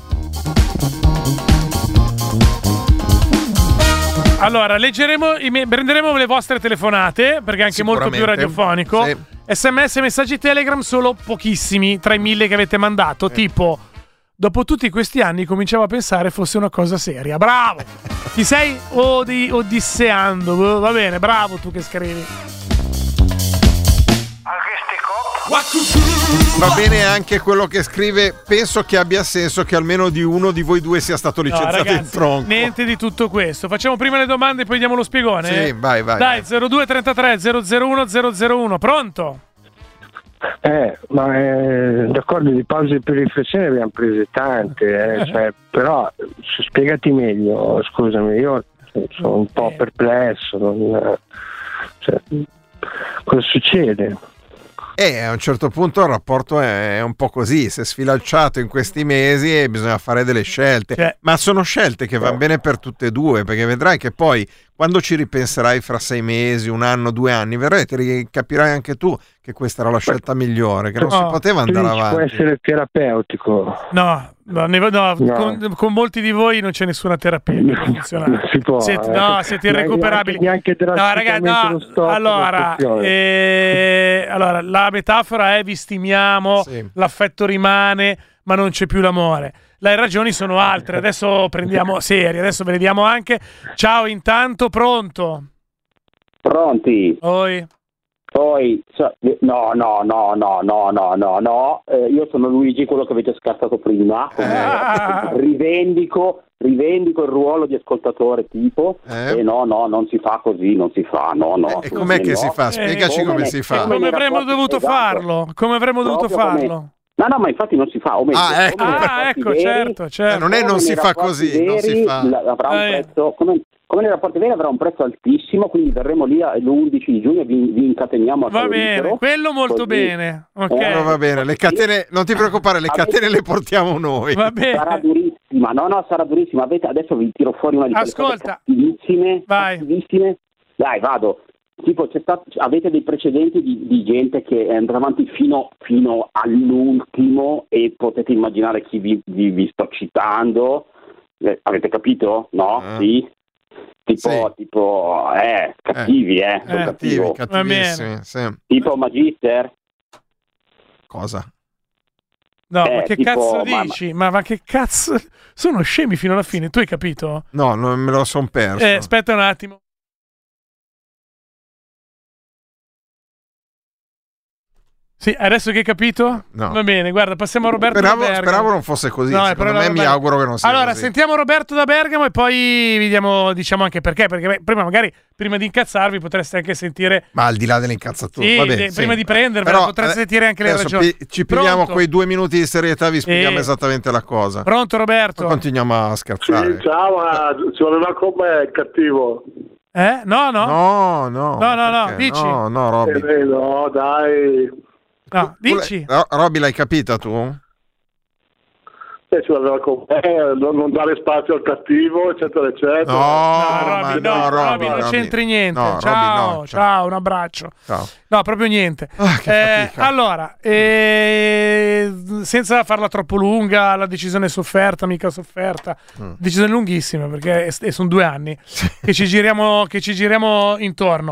Allora, leggeremo, i me- prenderemo le vostre telefonate, perché è anche molto più Sicuramente. radiofonico. Sì. S M S e messaggi Telegram solo pochissimi, tra i mille che avete mandato, tipo dopo tutti questi anni cominciavo a pensare fosse una cosa seria. Bravo! Ti sei odi- odisseando, va bene, bravo tu che scrivi. Anche sti cop. Va bene anche quello che scrive: penso che abbia senso che almeno di uno di voi due sia stato No, licenziato in ragazzi, tronco. niente di tutto questo. Facciamo prima le domande e poi diamo lo spiegone. Sì, vai, vai. Dai, zero due trentatré zero zero uno zero zero uno, pronto? Eh, ma eh, d'accordo, di pause per riflessione abbiamo prese tante, eh, cioè, però s- spiegati meglio, scusami, io sono un po' perplesso, non, cioè, cosa succede? E a un certo punto il rapporto è un po' così, si è sfilacciato in questi mesi e bisogna fare delle scelte, Cioè- ma sono scelte che vanno bene per tutte e due, perché vedrai che poi quando ci ripenserai fra sei mesi, un anno, due anni, vedrai, ti capirai anche tu che questa era la scelta migliore, che non No, si poteva Tu andare dici, può avanti. essere terapeutico, No, no, ne- no, No. Con, con molti di voi non c'è nessuna terapia che può funzionare. non si può. Siete, eh. no, siete irrecuperabili. Neanche, neanche No, ragazzi, drasticamente no. lo stop, Allora, l'attenzione. eh, allora, la metafora è vi stimiamo, Sì. l'affetto rimane, ma non c'è più l'amore. Le ragioni sono altre. Adesso prendiamo seri, adesso ve le diamo anche. Ciao, intanto, pronto? Pronti? Oi. Poi, so- no, no, no, no, no, no, no, no, eh, io sono Luigi, quello che avete scartato prima. Ah. Rivendico, rivendico il ruolo di ascoltatore tipo. Eh? E no, no, non si fa così, non si fa, no, no. E com'è che no. si fa? Spiegaci Eh, come come- si E fa. come- come avremmo rapporti- dovuto esatto. farlo? Come avremmo dovuto Proprio come- farlo? No, no, ma infatti non si fa. O meglio, Ah, ecco. come nei Ah, rapporti ecco, veri, certo, certo. Eh, non è come non nei si fa rapporti così, non si veri, fa. la- avrà un Eh. prezzo. Come, come nella parte vera avrà un prezzo altissimo, quindi verremo lì l'undici di giugno e vi, vi incateniamo a Va bene, Libero, quello molto così. bene. Ok. Eh, va bene, le catene, non ti preoccupare, le catene le portiamo noi. Va bene. Sarà durissima, no, no, sarà durissima. Avete, adesso vi tiro fuori una di quelle cose Ascolta. cattivissime, Vai. cattivissime. Dai, vado. Tipo, c'è stato, avete dei precedenti di, di gente che andrà avanti fino, fino all'ultimo e potete immaginare chi vi, vi, vi sto citando. Eh, avete capito? No? Eh. Sì? Tipo, Sì. tipo, eh, cattivi, eh, sono Eh, cattivo. Cattivi, cattivissimi, sì. Tipo Magister. Cosa? No, Eh, ma che tipo, cazzo ma- dici? Ma, ma che cazzo? Sono scemi fino alla fine, tu hai capito? No, non me lo son perso. Eh, aspetta un attimo. Sì, adesso che hai capito? No. Va bene, guarda, passiamo a Roberto Speravo, da Bergamo. speravo non fosse così. No, Secondo però me mi vabbè. auguro che non sia Allora, così. sentiamo Roberto da Bergamo e poi vediamo, diciamo anche perché. Perché beh, prima, magari, prima di incazzarvi, potreste anche sentire. Ma al di là delle incazzature, Sì, vabbè, de- sì. prima di prendervela, Però, potreste eh, sentire anche le adesso ragioni. pi- ci pigliamo Pronto? quei due minuti di serietà, vi spieghiamo Eh. esattamente la cosa. Pronto, Roberto? Poi continuiamo a Sì, scherzare. ciao, ma ci voleva con me, cattivo. Eh? No, no? No, no. No, no, no, perché? dici. No, no, Robby. Eh, no, dai. No, Tu dici? l'hai- Ro- Robby, l'hai capita tu? Eh, ci voleva con me, non, non dare spazio al cattivo, eccetera, eccetera. No, No, ma Robby, no, no, Robby, Robby, non Robby. c'entri niente. No, Robby, ciao, no, ciao, un abbraccio. Ciao. No, proprio niente. Ah, che Eh, fatica. allora, eh, senza farla troppo lunga, la decisione è sofferta, mica sofferta. Mm. Decisione lunghissima perché è- e sono due anni che ci giriamo, che ci giriamo intorno.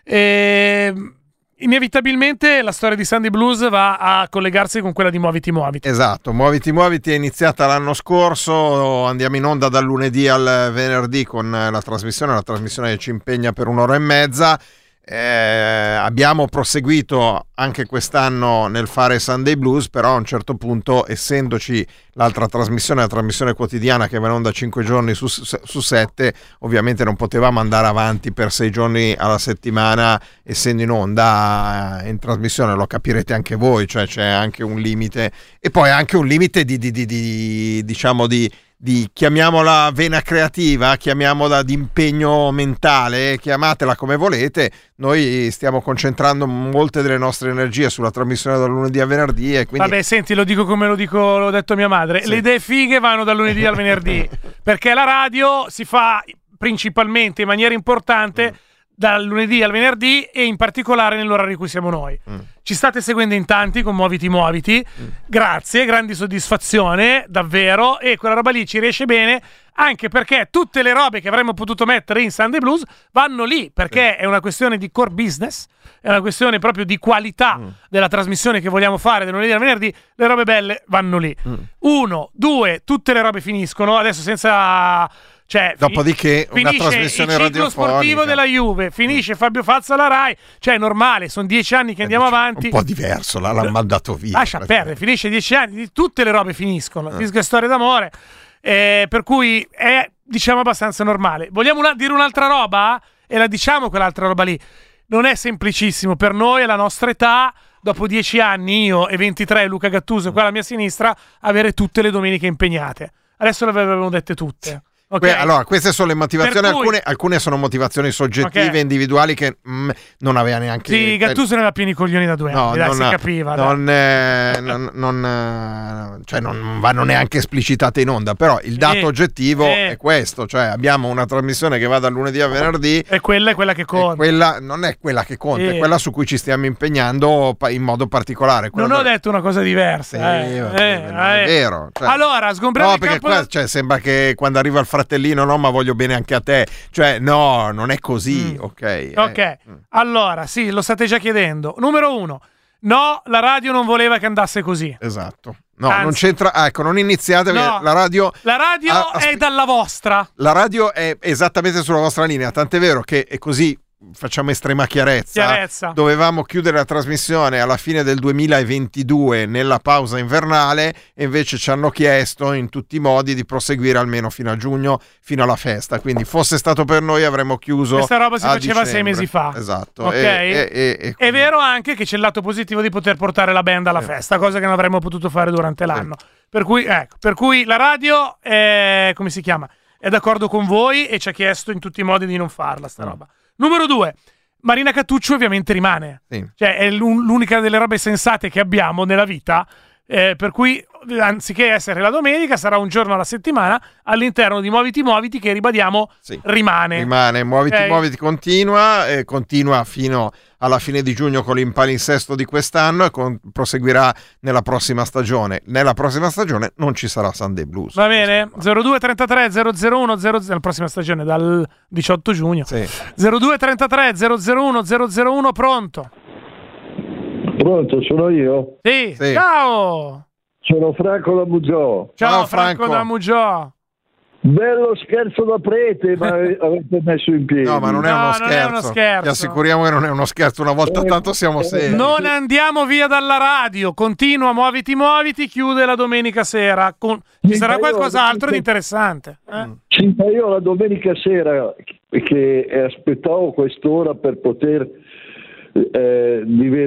Eh, inevitabilmente la storia di Sunday Blues va a collegarsi con quella di Muoviti Muoviti. Esatto, Muoviti Muoviti è iniziata l'anno scorso, andiamo in onda dal lunedì al venerdì con la trasmissione, la trasmissione ci impegna per un'ora e mezza. Eh, abbiamo proseguito anche quest'anno nel fare Sunday Blues, però a un certo punto, essendoci l'altra trasmissione, la trasmissione quotidiana che va in onda cinque giorni su, su sette, ovviamente non potevamo andare avanti per sei giorni alla settimana essendo in onda in trasmissione, lo capirete anche voi, cioè c'è anche un limite e poi anche un limite di, di, di, di diciamo di di chiamiamola vena creativa, chiamiamola di impegno mentale, chiamatela come volete. Noi stiamo concentrando molte delle nostre energie sulla trasmissione dal lunedì al venerdì e quindi Vabbè, senti, lo dico come lo dico, l'ho detto a mia madre. Sì. Le idee fighe vanno dal lunedì al venerdì, perché la radio si fa principalmente in maniera importante Mm. dal lunedì al venerdì e in particolare nell'orario in cui siamo noi. Mm. Ci state seguendo in tanti con Muoviti Muoviti. Mm. Grazie, grandi soddisfazione, davvero, e quella roba lì ci riesce bene anche perché tutte le robe che avremmo potuto mettere in Sunday Blues vanno lì, perché è una questione di core business, è una questione proprio di qualità Mm. della trasmissione che vogliamo fare del lunedì al venerdì. Le robe belle vanno lì. Mm. Uno, due, tutte le robe finiscono adesso senza, cioè fi- Dopodiché una finisce trasmissione il ciclo sportivo radiofonica. della Juve, finisce Fabio Fazza alla Rai, cioè è normale, sono dieci anni che andiamo avanti. un po' diverso, là, l'hanno mandato via. Lascia perdere, finisce dieci anni, tutte le robe finiscono, Eh. disco e storie d'amore, eh, per cui è, diciamo, abbastanza normale. Vogliamo una- dire un'altra roba? E la diciamo quell'altra roba lì. Non è semplicissimo per noi, alla nostra età, dopo dieci anni, io e ventitré, Luca Gattuso qua alla mia sinistra, avere tutte le domeniche impegnate. Adesso le avevamo dette tutte. Ok? Que- allora, queste sono le motivazioni, Per cui- alcune, alcune sono motivazioni soggettive, Ok. individuali che mm, non aveva neanche... Sì, Gattuso ne aveva pieni i coglioni da due No, anni, dai, non, si capiva. dai. non, eh, non, non, eh, cioè non vanno neanche esplicitate in onda, però il dato Eh, oggettivo eh. è questo, cioè abbiamo una trasmissione che va dal lunedì al venerdì E quella è quella che e conta. quella non è quella che conta, Eh. è quella su cui ci stiamo impegnando pa- in modo particolare. Quella Non ho del- detto una cosa diversa. Sì, eh. vabbè, Eh, non è eh. vero, cioè- Allora, sgombriamo No, il perché campo qua da- cioè, sembra che quando arriva il fratellino, no, ma voglio bene anche a te. Cioè, no, non è così, Mm. ok? eh. Ok, Mm. allora, sì, lo state già chiedendo. Numero uno, no, la radio non voleva che andasse così. Esatto. No, Anzi- non c'entra. ah, ecco, non iniziate perché No. la radio. La radio Ah, aspe- è dalla vostra. La radio è esattamente sulla vostra linea, tant'è vero che è così. Facciamo estrema chiarezza. Chiarezza. Dovevamo chiudere la trasmissione alla fine del duemilaventidue nella pausa invernale e invece ci hanno chiesto in tutti i modi di proseguire almeno fino a giugno, fino alla festa. Quindi fosse stato per noi avremmo chiuso. Questa roba si a faceva sei dicembre. mesi fa. Esatto. Ok? E- e- e- e- È vero anche che c'è il lato positivo di poter portare la band alla Sì. festa, cosa che non avremmo potuto fare durante l'anno. Per cui, ecco, per cui la radio è, come si chiama? è d'accordo con voi e ci ha chiesto in tutti i modi di non farla sta roba. Numero due, Marina Cattuccio ovviamente rimane, Sì. cioè è l'un- l'unica delle robe sensate che abbiamo nella vita, eh, per cui anziché essere la domenica sarà un giorno alla settimana all'interno di Muoviti Muoviti che ribadiamo Sì. rimane. Rimane, muoviti, Ok? muoviti, continua, e continua fino alla fine di giugno con l'impalinsesto di quest'anno e con- proseguirà nella prossima stagione. Nella prossima stagione non ci sarà Sunday Blues. Va bene? zero due trentatré zero zero uno zero zero la prossima stagione dal diciotto giugno. Sì. zero due trentatré zero zero uno zero zero uno pronto? Pronto, sono io? Sì. Sì. Ciao. Sono Franco da Mugiò. Ciao, Ciao, Franco, Franco. da Mugiò. Bello scherzo da prete, ma avete messo in piedi. No, ma non è, No, uno, non scherzo. è uno scherzo. Ti assicuriamo che non è uno scherzo. Una volta Eh, tanto siamo eh, seri. Non andiamo via dalla radio, continua Muoviti Muoviti, chiude la domenica sera. Con... Ci Sì, sarà io- qualcos'altro di interessante. Eh? Sì, ma io la domenica sera che aspettavo quest'ora per poter eh,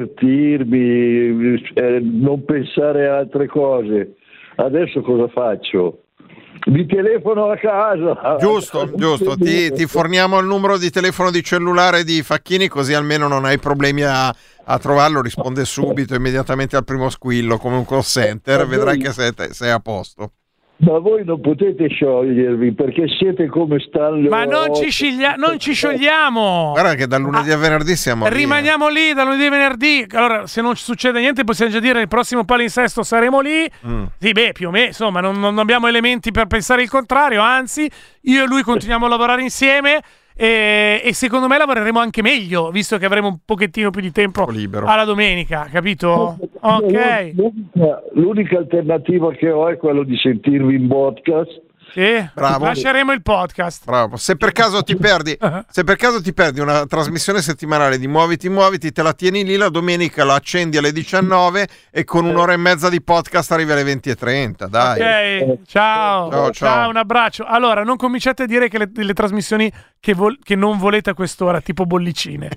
divertirmi, eh, non pensare a altre cose. Adesso cosa faccio? Vi telefono a casa. Giusto, giusto. Ti, ti forniamo il numero di telefono di cellulare di Facchini, così almeno non hai problemi a, a trovarlo. Risponde subito, immediatamente al primo squillo, come un call center. Vedrai che sei, sei a posto. Ma voi non potete sciogliervi perché siete come Stanley. Ma non ci, sciglia- non ci sciogliamo. Guarda che dal lunedì a venerdì siamo lì, eh. Rimaniamo lì da lunedì a venerdì. Allora, se non succede niente, possiamo già dire il prossimo palinsesto saremo lì. Mm. Sì, beh, più o meno, insomma, non, non abbiamo elementi per pensare il contrario. Anzi, io e lui continuiamo a lavorare insieme. E, e secondo me lavoreremo anche meglio, visto che avremo un pochettino più di tempo libero alla domenica, capito? Ok. L'unica, l'unica alternativa che ho è quello di sentirvi in podcast. Sì, Bravo. lasceremo il podcast. Bravo. Se per caso ti perdi, se per caso ti perdi una trasmissione settimanale di Muoviti Muoviti, te la tieni lì la domenica, la accendi alle diciannove e con un'ora e mezza di podcast arrivi alle venti e trenta. Dai. Ok, ciao. Ciao, ciao. Un abbraccio. Allora, non cominciate a dire che le, le trasmissioni che, vol- che non volete a quest'ora, tipo bollicine.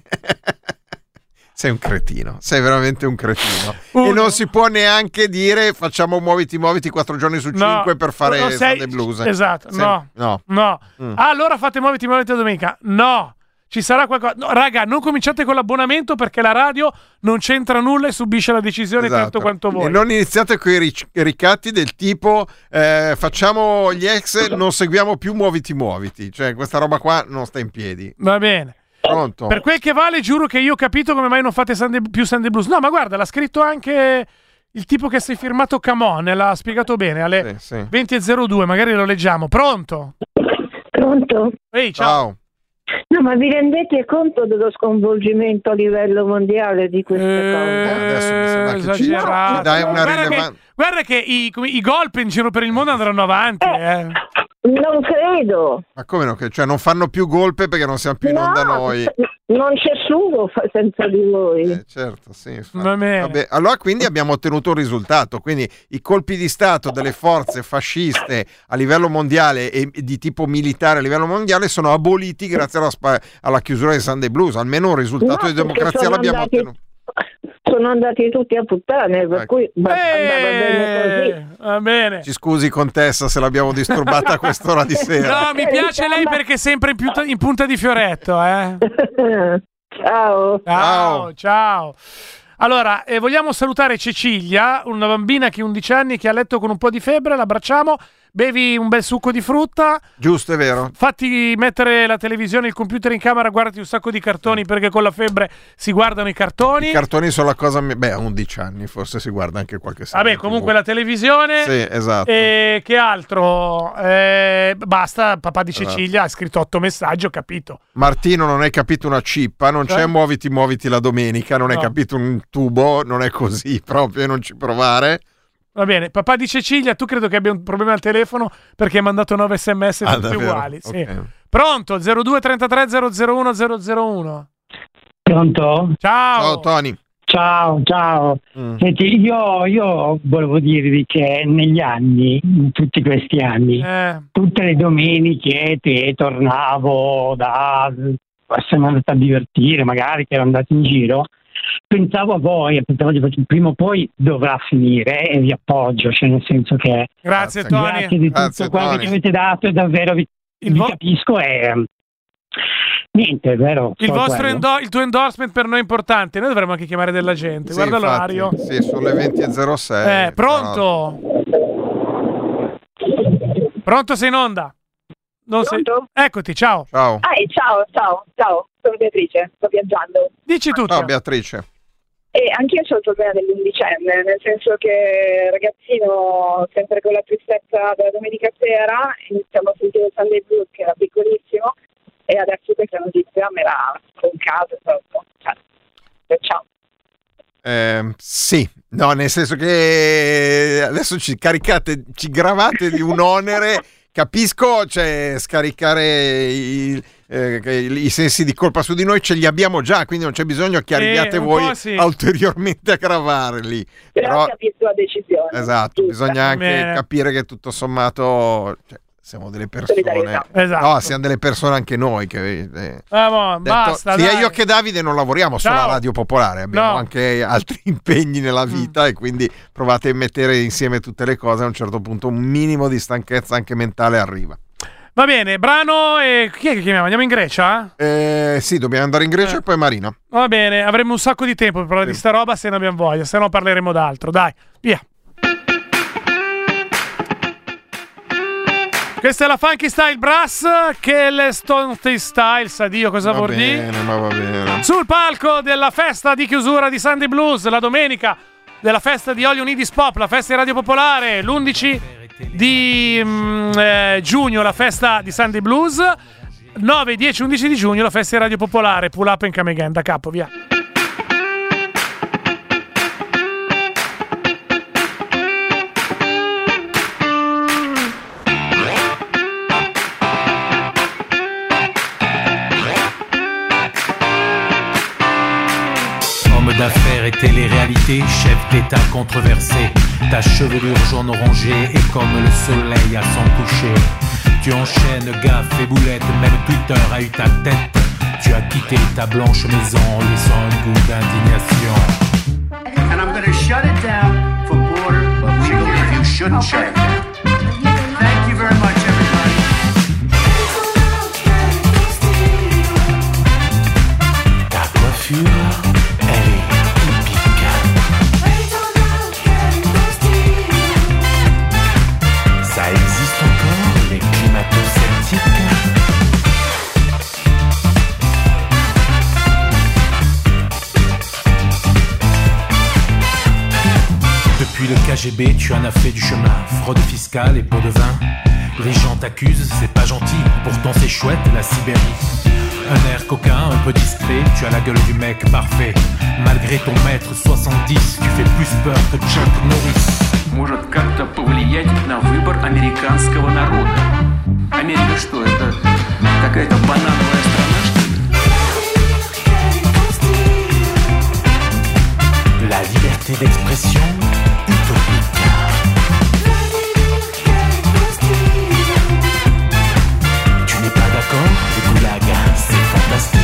Sei un cretino, sei veramente un cretino. Uno. E non si può neanche dire facciamo Muoviti Muoviti quattro giorni su No, cinque per fare no, sei- Sunday Blues. Esatto, Sì. no. No. No. Mm. Ah, allora fate Muoviti Muoviti la domenica. No. Ci sarà qualcosa. No, raga, non cominciate con l'abbonamento perché la radio non c'entra nulla e subisce la decisione Esatto. tanto quanto voi. E non iniziate con i ric- ricatti del tipo eh, facciamo gli ex, non seguiamo più Muoviti Muoviti. Cioè questa roba qua non sta in piedi. Va bene. Pronto? Per quel che vale, giuro che io ho capito come mai non fate Sunday- più Sunday Blues. No, ma guarda, l'ha scritto anche il tipo che si è firmato Camon, l'ha spiegato bene alle Sì, sì. venti e zero due, magari lo leggiamo. Pronto? Pronto? Ehi, ciao. Ciao. No, ma vi rendete conto dello sconvolgimento a livello mondiale di queste cose? Adesso mi sembra che ci, esagerato. ci dai una Guarda che, rilevanza. guarda che i, come- i golpe in giro per il mondo andranno avanti. Eh. Non credo. Ma come no? Che- Cioè non fanno più golpe perché non siamo più in onda No, noi. non c'è sugo fa- senza di voi. Eh, certo, sì. infatti. Va bene. Vabbè, allora quindi abbiamo ottenuto un risultato. Quindi i colpi di Stato delle forze fasciste a livello mondiale e di tipo militare a livello mondiale sono aboliti grazie alla, spa- alla chiusura di Sunday Blues. Almeno un risultato No, di democrazia perché sono l'abbiamo andati- ottenuto. Sono andati tutti a puttane, per Ecco. cui va- andava bene così. Eh, va bene. Ci scusi contessa se l'abbiamo disturbata a quest'ora di sera. No, mi piace lei perché è sempre in, più- in punta di fioretto, eh. Ciao. Ciao, ciao. Allora, eh, vogliamo salutare Cecilia, una bambina che ha undici anni che ha letto con un po' di febbre, l'abbracciamo. Bevi un bel succo di frutta, Giusto, è vero. fatti mettere la televisione, il computer in camera, guardati un sacco di cartoni perché con la febbre si guardano i cartoni. I cartoni sono la cosa. mi- Beh, a undici anni forse si guarda anche qualche serie Vabbè, tivù. comunque la televisione. Sì, esatto. E che altro? Eh, basta, papà di Cecilia ha scritto otto messaggi, ho capito. Martino, non hai capito una cippa, non c'è Eh? muoviti, muoviti la domenica, non hai No. capito un tubo, non è così proprio, non ci provare. Va bene, papà di Cecilia, tu credo che abbia un problema al telefono perché hai mandato nove sms Ah, tutti davvero? uguali. Sì. Ok. Pronto? zero due trentatré zero zero uno zero zero uno. Pronto? Ciao. Ciao Tony. Ciao, ciao. Mm. Senti, io, io volevo dirvi che negli anni, in tutti questi anni, Eh, tutte le domeniche che tornavo da essere andato a divertire, magari che ero andato in giro, pensavo a voi e pensavo di prima o poi dovrà finire e vi appoggio, cioè nel senso che grazie Grazie. Tony. grazie di Grazie, tutto quello Tony. che ci avete dato e davvero vi vi vo- capisco e niente, è vero. Il vostro endo- il tuo endorsement per noi è importante. Noi dovremmo anche chiamare della gente. Sì, Guarda infatti, l'orario. Sì, sono le venti e zero sei. Eh, pronto? Pronto, sei in onda? Non sei... Eccoti, ciao. Ciao. Ah, ciao, ciao, ciao. Sono Beatrice, sto viaggiando. Dici tutto. Ciao Beatrice. E anch'io c'ho il problema dell'undicenne, nel senso che ragazzino, sempre con la tristezza della domenica sera, iniziamo a sentire il Sunday Blues, che era piccolissimo, e adesso questa notizia me l'ha sconcato. Cioè, ciao. Eh, sì, no, nel senso che adesso ci caricate, ci gravate di un onere. Capisco, cioè scaricare i, eh, i sensi di colpa su di noi ce li abbiamo già, quindi non c'è bisogno che arriviate eh, voi sì. ulteriormente a gravarli. Però, Però capisco la decisione. esatto, giusta. bisogna anche Bene. capire che tutto sommato, cioè, siamo delle persone. Esatto. No, siamo delle persone anche noi. Che, eh, Ah, boh, detto, basta, sia dai. io che Davide non lavoriamo solo Ciao. a Radio Popolare, abbiamo No. anche altri impegni nella vita e quindi provate a mettere insieme tutte le cose. A un certo punto un minimo di stanchezza anche mentale arriva. Va bene, brano e chi è che chiamiamo? Andiamo in Grecia? Eh, sì, dobbiamo andare in Grecia Eh. e poi Marina. Va bene, avremo un sacco di tempo per parlare di sta roba se ne abbiamo voglia, se no parleremo d'altro. Dai, via. Questa è la Funky Style Brass, che è le Stone Styles, addio, cosa Va vuol dire? bene, ma va bene. Sul palco della festa di chiusura di Sunday Blues, la domenica della festa di Olio Unidis Pop, la festa di Radio Popolare, l'undici di mm, eh, giugno la festa di Sunday Blues, nove, dieci, undici di giugno la festa di Radio Popolare, Pull Up and Come Again, da capo, via. Homme d'affaires et télé-réalité, chef d'état controversé. Ta chevelure jaune orangée est comme le soleil à son coucher. Tu enchaînes gaffes et boulettes, même Twitter a eu ta tête. Tu as quitté ta blanche maison, laissant un goût d'indignation. And I'm gonna shut it down for border, but we believe you shouldn't shut it down. Thank you very much, everybody. Ta coiffure, elle est épique. Ça existe encore, les climato-sceptiques. Depuis le K G B, tu en as fait du chemin. Fraude fiscale et pot de vin. Les gens t'accusent, c'est pas gentil. Pourtant c'est chouette, la Sibérie. Un air coquin, un peu discret. Tu as la gueule du mec parfait. Malgré ton mètre soixante-dix, tu fais plus peur que Chuck Norris. Может как-то повлиять на выбор американского народа. Америка что, это какая-то банановая страна, что ли? La liberté d'expression utopique. Tu n'es pas d'accord? Le goulag, c'est fantastique.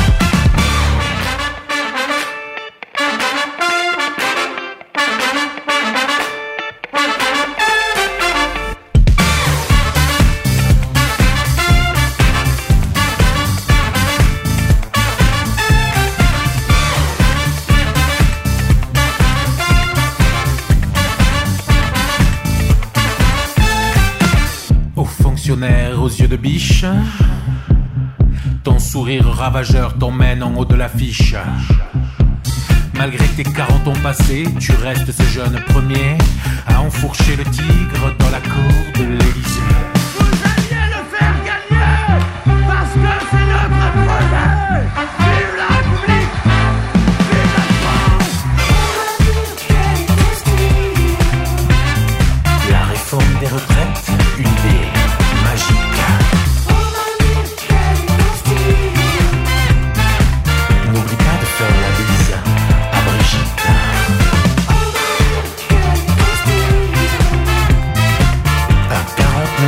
Aux yeux de biche, ton sourire ravageur t'emmène en haut de l'affiche. Malgré tes quarante ans passés, tu restes ce jeune premier à enfourcher le tigre dans la cour de l'Élysée. Vous alliez le faire gagner, parce que c'est notre projet. Vive la République, vive la France. La réforme des retraites, une idée magique. N'oublie pas de faire la bise à Brigitte. Un quarante-neuf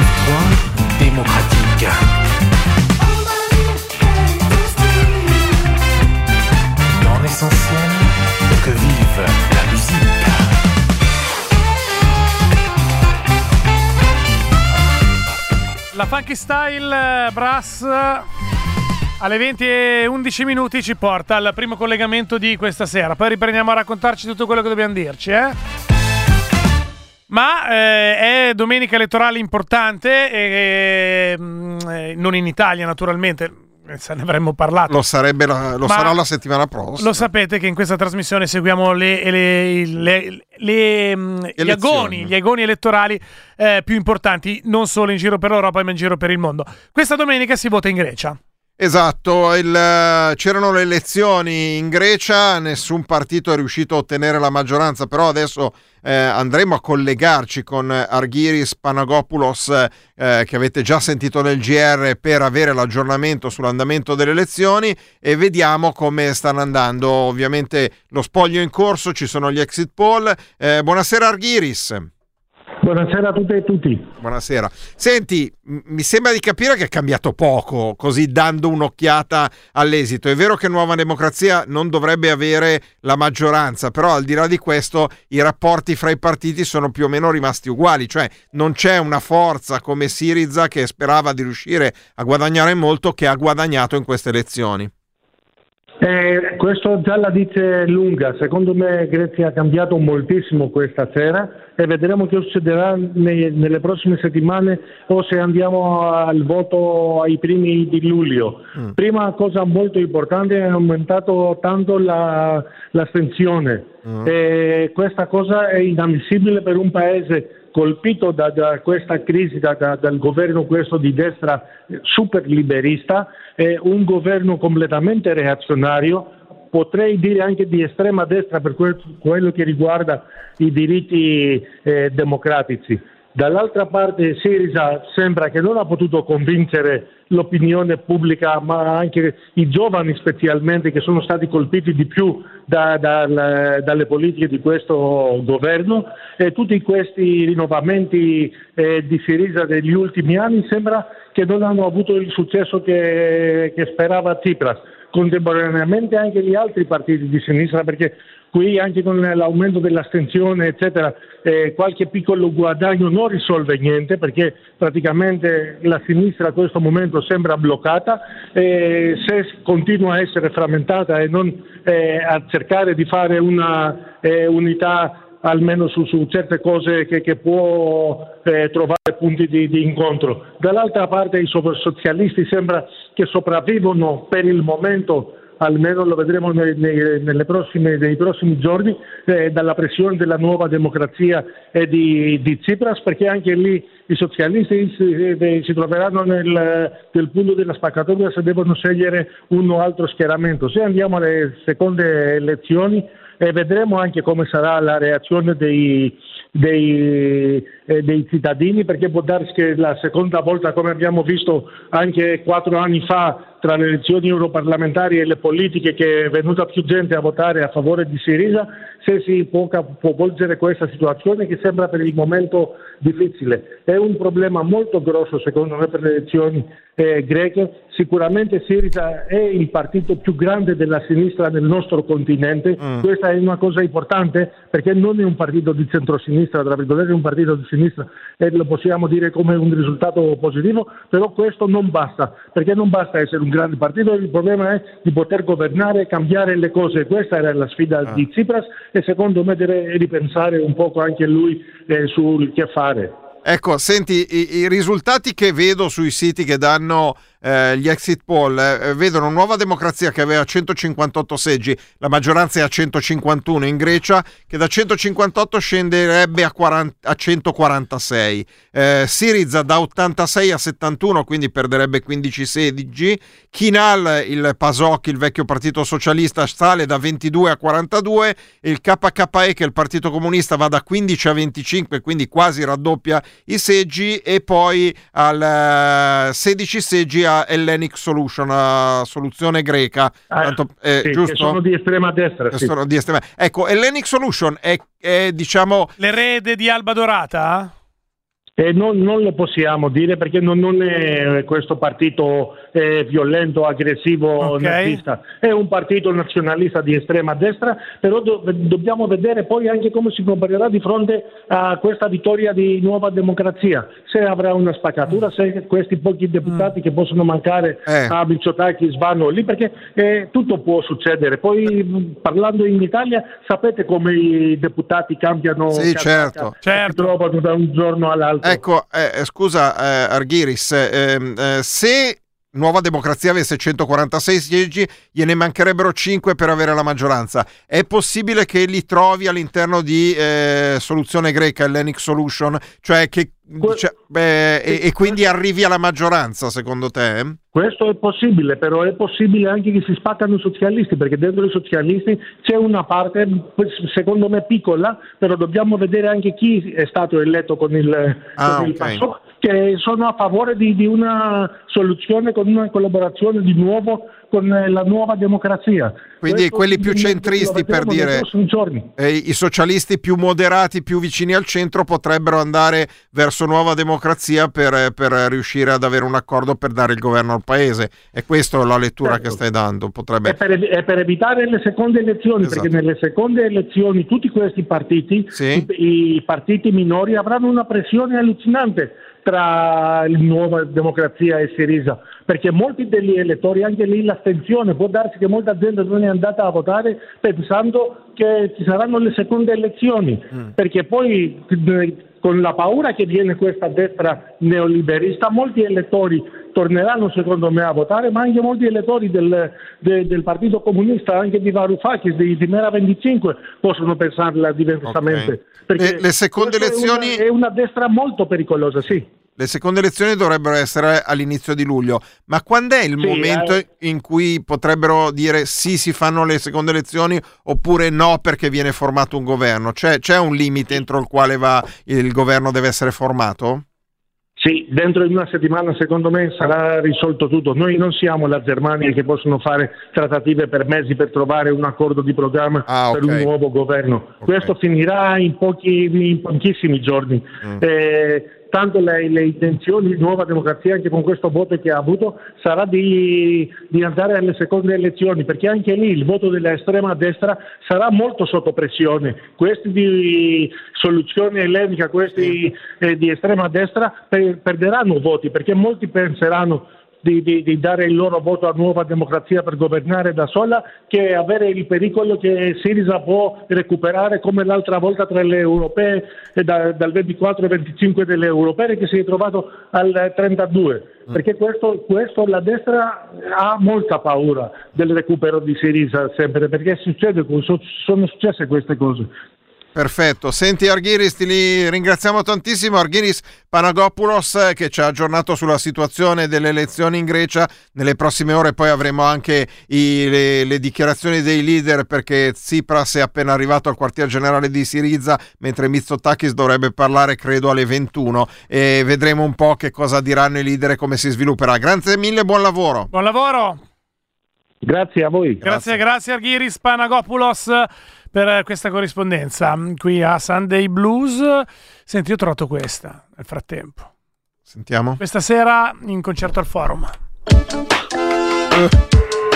La Funky Style Brass alle venti e undici minuti ci porta al primo collegamento di questa sera. Poi riprendiamo a raccontarci tutto quello che dobbiamo dirci, eh? Ma eh, è domenica elettorale importante, e, e, non in Italia naturalmente, se ne avremmo parlato. Lo sarebbe la, lo sarà la settimana prossima. Lo sapete che in questa trasmissione seguiamo le, le, le, le, gli, agoni, gli agoni elettorali eh, più importanti, non solo in giro per l'Europa ma in giro per il mondo. Questa domenica si vota in Grecia. Esatto, il, c'erano le elezioni in Grecia, nessun partito è riuscito a ottenere la maggioranza, però adesso eh, andremo a collegarci con Argyris Panagopoulos, eh, che avete già sentito nel G R, per avere l'aggiornamento sull'andamento delle elezioni e vediamo come stanno andando. Ovviamente lo spoglio è in corso, ci sono gli exit poll. Eh, buonasera Argyris. Buonasera a tutte e tutti. Buonasera. Senti, m- mi sembra di capire che è cambiato poco, così dando un'occhiata all'esito. È vero che Nuova Democrazia non dovrebbe avere la maggioranza, però al di là di questo i rapporti fra i partiti sono più o meno rimasti uguali, cioè non c'è una forza come Syriza, che sperava di riuscire a guadagnare molto, che ha guadagnato in queste elezioni. Eh, questo già la dice lunga. Secondo me Grecia ha cambiato moltissimo questa sera e vedremo che succederà nei, nelle prossime settimane o se andiamo al voto ai primi di luglio. Mm. Prima cosa molto importante, è aumentato tanto la, l'astensione. Mm. E questa cosa è inammissibile per un paese colpito da, da questa crisi, da, da, dal governo questo di destra super liberista, è un governo completamente reazionario, potrei dire anche di estrema destra per quel, quello che riguarda i diritti eh, democratici. Dall'altra parte Syriza sembra che non ha potuto convincere l'opinione pubblica, ma anche i giovani specialmente, che sono stati colpiti di più da, da, da, dalle politiche di questo governo, e tutti questi rinnovamenti eh, di Syriza degli ultimi anni sembra che non hanno avuto il successo che, che sperava Tsipras. Contemporaneamente anche gli altri partiti di sinistra, perché qui anche con l'aumento dell'astensione eccetera eh, qualche piccolo guadagno non risolve niente, perché praticamente la sinistra a questo momento sembra bloccata, e se continua a essere frammentata e non eh, a cercare di fare una eh, unità almeno su, su certe cose che, che può eh, trovare punti di, di incontro. Dall'altra parte i socialisti sembra che sopravvivono per il momento, almeno lo vedremo nei, nei, nelle prossime, nei prossimi giorni, eh, dalla pressione della Nuova Democrazia e di, di Tsipras, perché anche lì i socialisti si, si troveranno nel, nel punto della spaccatura se devono scegliere uno o altro schieramento. Se andiamo alle seconde elezioni, e vedremo anche come sarà la reazione dei, dei, eh, dei cittadini, perché può darsi che la seconda volta, come abbiamo visto anche quattro anni fa tra le elezioni europarlamentari e le politiche, che è venuta più gente a votare a favore di Syriza, se si può, può volgere questa situazione che sembra per il momento difficile. È un problema molto grosso secondo me per le elezioni eh, greche. Sicuramente Syriza è il partito più grande della sinistra nel nostro continente. Mm. Questa è una cosa importante, perché non è un partito di centrosinistra, tra virgolette, è un partito di sinistra, e lo possiamo dire come un risultato positivo, però questo non basta, perché non basta essere un grande partito, il problema è di poter governare e cambiare le cose. Questa era la sfida ah. di Tsipras, e secondo me deve ripensare un poco anche lui eh, sul che fare. Ecco, senti, i, i risultati che vedo sui siti che danno eh, gli exit poll eh, vedono Nuova Democrazia che aveva centocinquantotto seggi, la maggioranza è a centocinquantuno in Grecia, che da centocinquantotto scenderebbe a, quaranta, a centoquarantasei. Eh, Syriza da ottantasei a settantuno, quindi perderebbe quindici seggi. Kinal, il PASOK, il vecchio partito socialista, sale da ventidue a quarantadue. Il K K E, che è il partito comunista, va da quindici a venticinque, quindi quasi raddoppia i seggi, e poi al uh, sedici seggi a Hellenic Solution, a soluzione greca, ah, tanto, eh, sì, giusto? Che sono di estrema destra. Sì. Sono di estrema... Ecco, Hellenic Solution è, è diciamo l'erede di Alba Dorata? E non, non lo possiamo dire perché non, non è questo partito eh, violento, aggressivo, Ok. nazista, è un partito nazionalista di estrema destra, però do- dobbiamo vedere poi anche come si comporterà di fronte a questa vittoria di Nuova Democrazia, se avrà una spaccatura, se questi pochi deputati che possono mancare Eh. a Mitsotakis vanno lì, perché eh, tutto può succedere. Poi mh, parlando in Italia sapete come i deputati cambiano, Sì, casacca, certo. si trovano da un giorno all'altro. Ecco, eh, scusa eh, Arghiris, ehm, eh, se Nuova Democrazia avesse centoquarantasei seggi, gliene mancherebbero cinque per avere la maggioranza. È possibile che li trovi all'interno di eh, Soluzione Greca, Hellenic Solution, cioè che cioè, beh, e, e quindi arrivi alla maggioranza, secondo te? Questo è possibile, però è possibile anche che si spaccano i socialisti, perché dentro i socialisti c'è una parte, secondo me piccola, però dobbiamo vedere anche chi è stato eletto con il, Ah, con il ok. PASOK, che sono a favore di, di una soluzione, con una collaborazione di nuovo con la Nuova Democrazia. Quindi Questo quelli più lo centristi, per vedremo nei dire, prossimi giorni. eh, i socialisti più moderati, più vicini al centro, potrebbero andare verso Nuova Democrazia per, per riuscire ad avere un accordo per dare il governo al paese. E questa è la lettura Certo. che stai dando. Potrebbe... È per, è per evitare le seconde elezioni, Esatto. perché nelle seconde elezioni tutti questi partiti, Sì. i, i partiti minori, avranno una pressione allucinante tra il Nuova Democrazia e Syriza, perché molti degli elettori, anche lì l'astensione, può darsi che molta gente non è andata a votare pensando che ci saranno le seconde elezioni, Mm. perché poi eh, con la paura che viene questa destra neoliberista, molti elettori torneranno secondo me a votare, ma anche molti elettori del, de- del Partito Comunista, anche di Varoufakis, di, di Mera venticinque, possono pensarla diversamente. Ok. Perché Le- le seconde questo è una- elezioni- è una destra molto pericolosa, sì. Le seconde elezioni dovrebbero essere all'inizio di luglio, ma quando è il Sì, momento eh. in cui potrebbero dire sì, si fanno le seconde elezioni, oppure no perché viene formato un governo? C'è, c'è un limite entro il quale va, il governo deve essere formato? Sì, dentro di una settimana secondo me sarà risolto tutto. Noi non siamo la Germania che possono fare trattative per mesi per trovare un accordo di programma Ah, per ok. un nuovo governo. Ok. Questo finirà in, pochi, in pochissimi giorni. Mm. Eh, tanto le, le intenzioni di Nuova Democrazia, anche con questo voto che ha avuto, sarà di, di andare alle seconde elezioni, perché anche lì il voto dell'estrema destra sarà molto sotto pressione. Questi di Soluzione Ellenica, questi eh, di estrema destra per- perderanno voti, perché molti penseranno di, di- di dare il loro voto a Nuova Democrazia per governare da sola, che avere il pericolo che Syriza può recuperare come l'altra volta tra le europee, eh, da- dal ventiquattro al venticinque delle europee, che si è trovato al trentadue. Perché questo, questo la destra ha molta paura del recupero di Syriza sempre, perché succede, so- sono successe queste cose. Perfetto, senti Arghiris, ti li ringraziamo tantissimo. Arghiris Panagopoulos eh, che ci ha aggiornato sulla situazione delle elezioni in Grecia. Nelle prossime ore poi avremo anche i- le, le dichiarazioni dei leader, perché Tsipras è appena arrivato al quartier generale di Syriza, mentre Mitsotakis dovrebbe parlare credo alle ventuno, e vedremo un po' che cosa diranno i leader e come si svilupperà. Grazie mille, buon lavoro. Buon lavoro. Grazie a voi. Grazie, grazie Arghiris Panagopoulos per questa corrispondenza qui a Sunday Blues. Senti, io ho trovato questa nel frattempo. Sentiamo. Questa sera in concerto al Forum. Eh.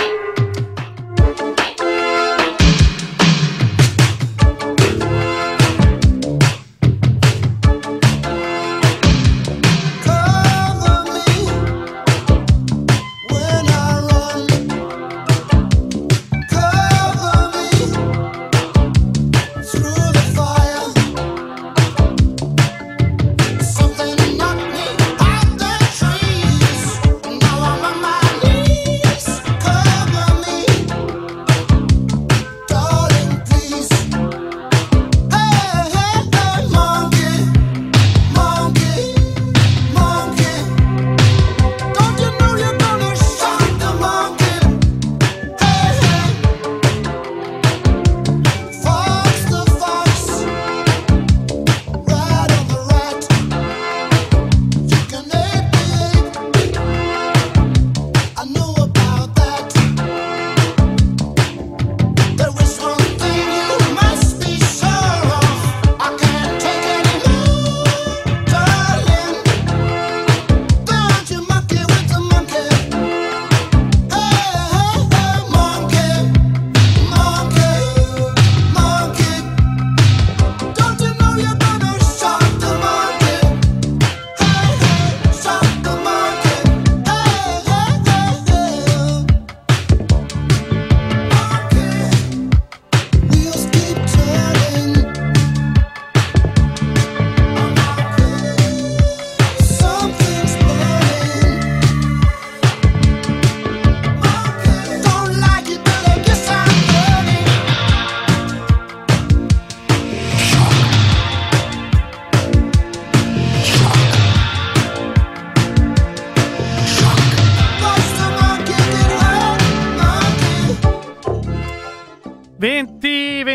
Something knocked me off the trees. Now I'm on my knees.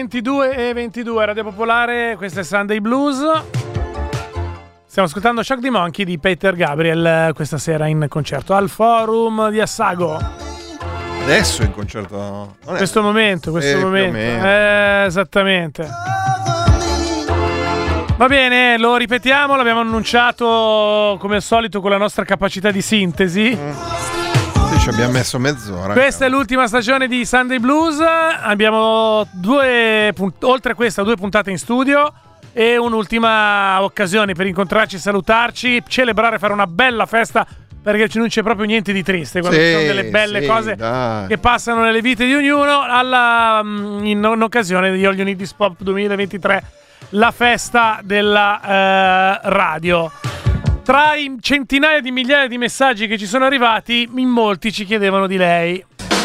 ventidue e ventidue, Radio Popolare, questo è Sunday Blues. Stiamo ascoltando Shock the Monkey di Peter Gabriel questa sera in concerto al Forum di Assago. Adesso in concerto. In questo momento, questo eh, momento. Eh, esattamente. Va bene, lo ripetiamo, l'abbiamo annunciato come al solito con la nostra capacità di sintesi. Mm. Sì, ci abbiamo messo mezz'ora. Questa è l'ultima stagione di Sunday Blues. Abbiamo due, oltre a questa, due puntate in studio. E un'ultima occasione per incontrarci, salutarci, celebrare, fare una bella festa, perché non c'è proprio niente di triste quando sì, ci sono delle belle sì, cose dai. che passano nelle vite di ognuno. Alla, in, in occasione di All You Need Is Pop duemilaventitré, la festa della eh, radio. Tra i centinaia di migliaia di messaggi che ci sono arrivati, in molti ci chiedevano di lei.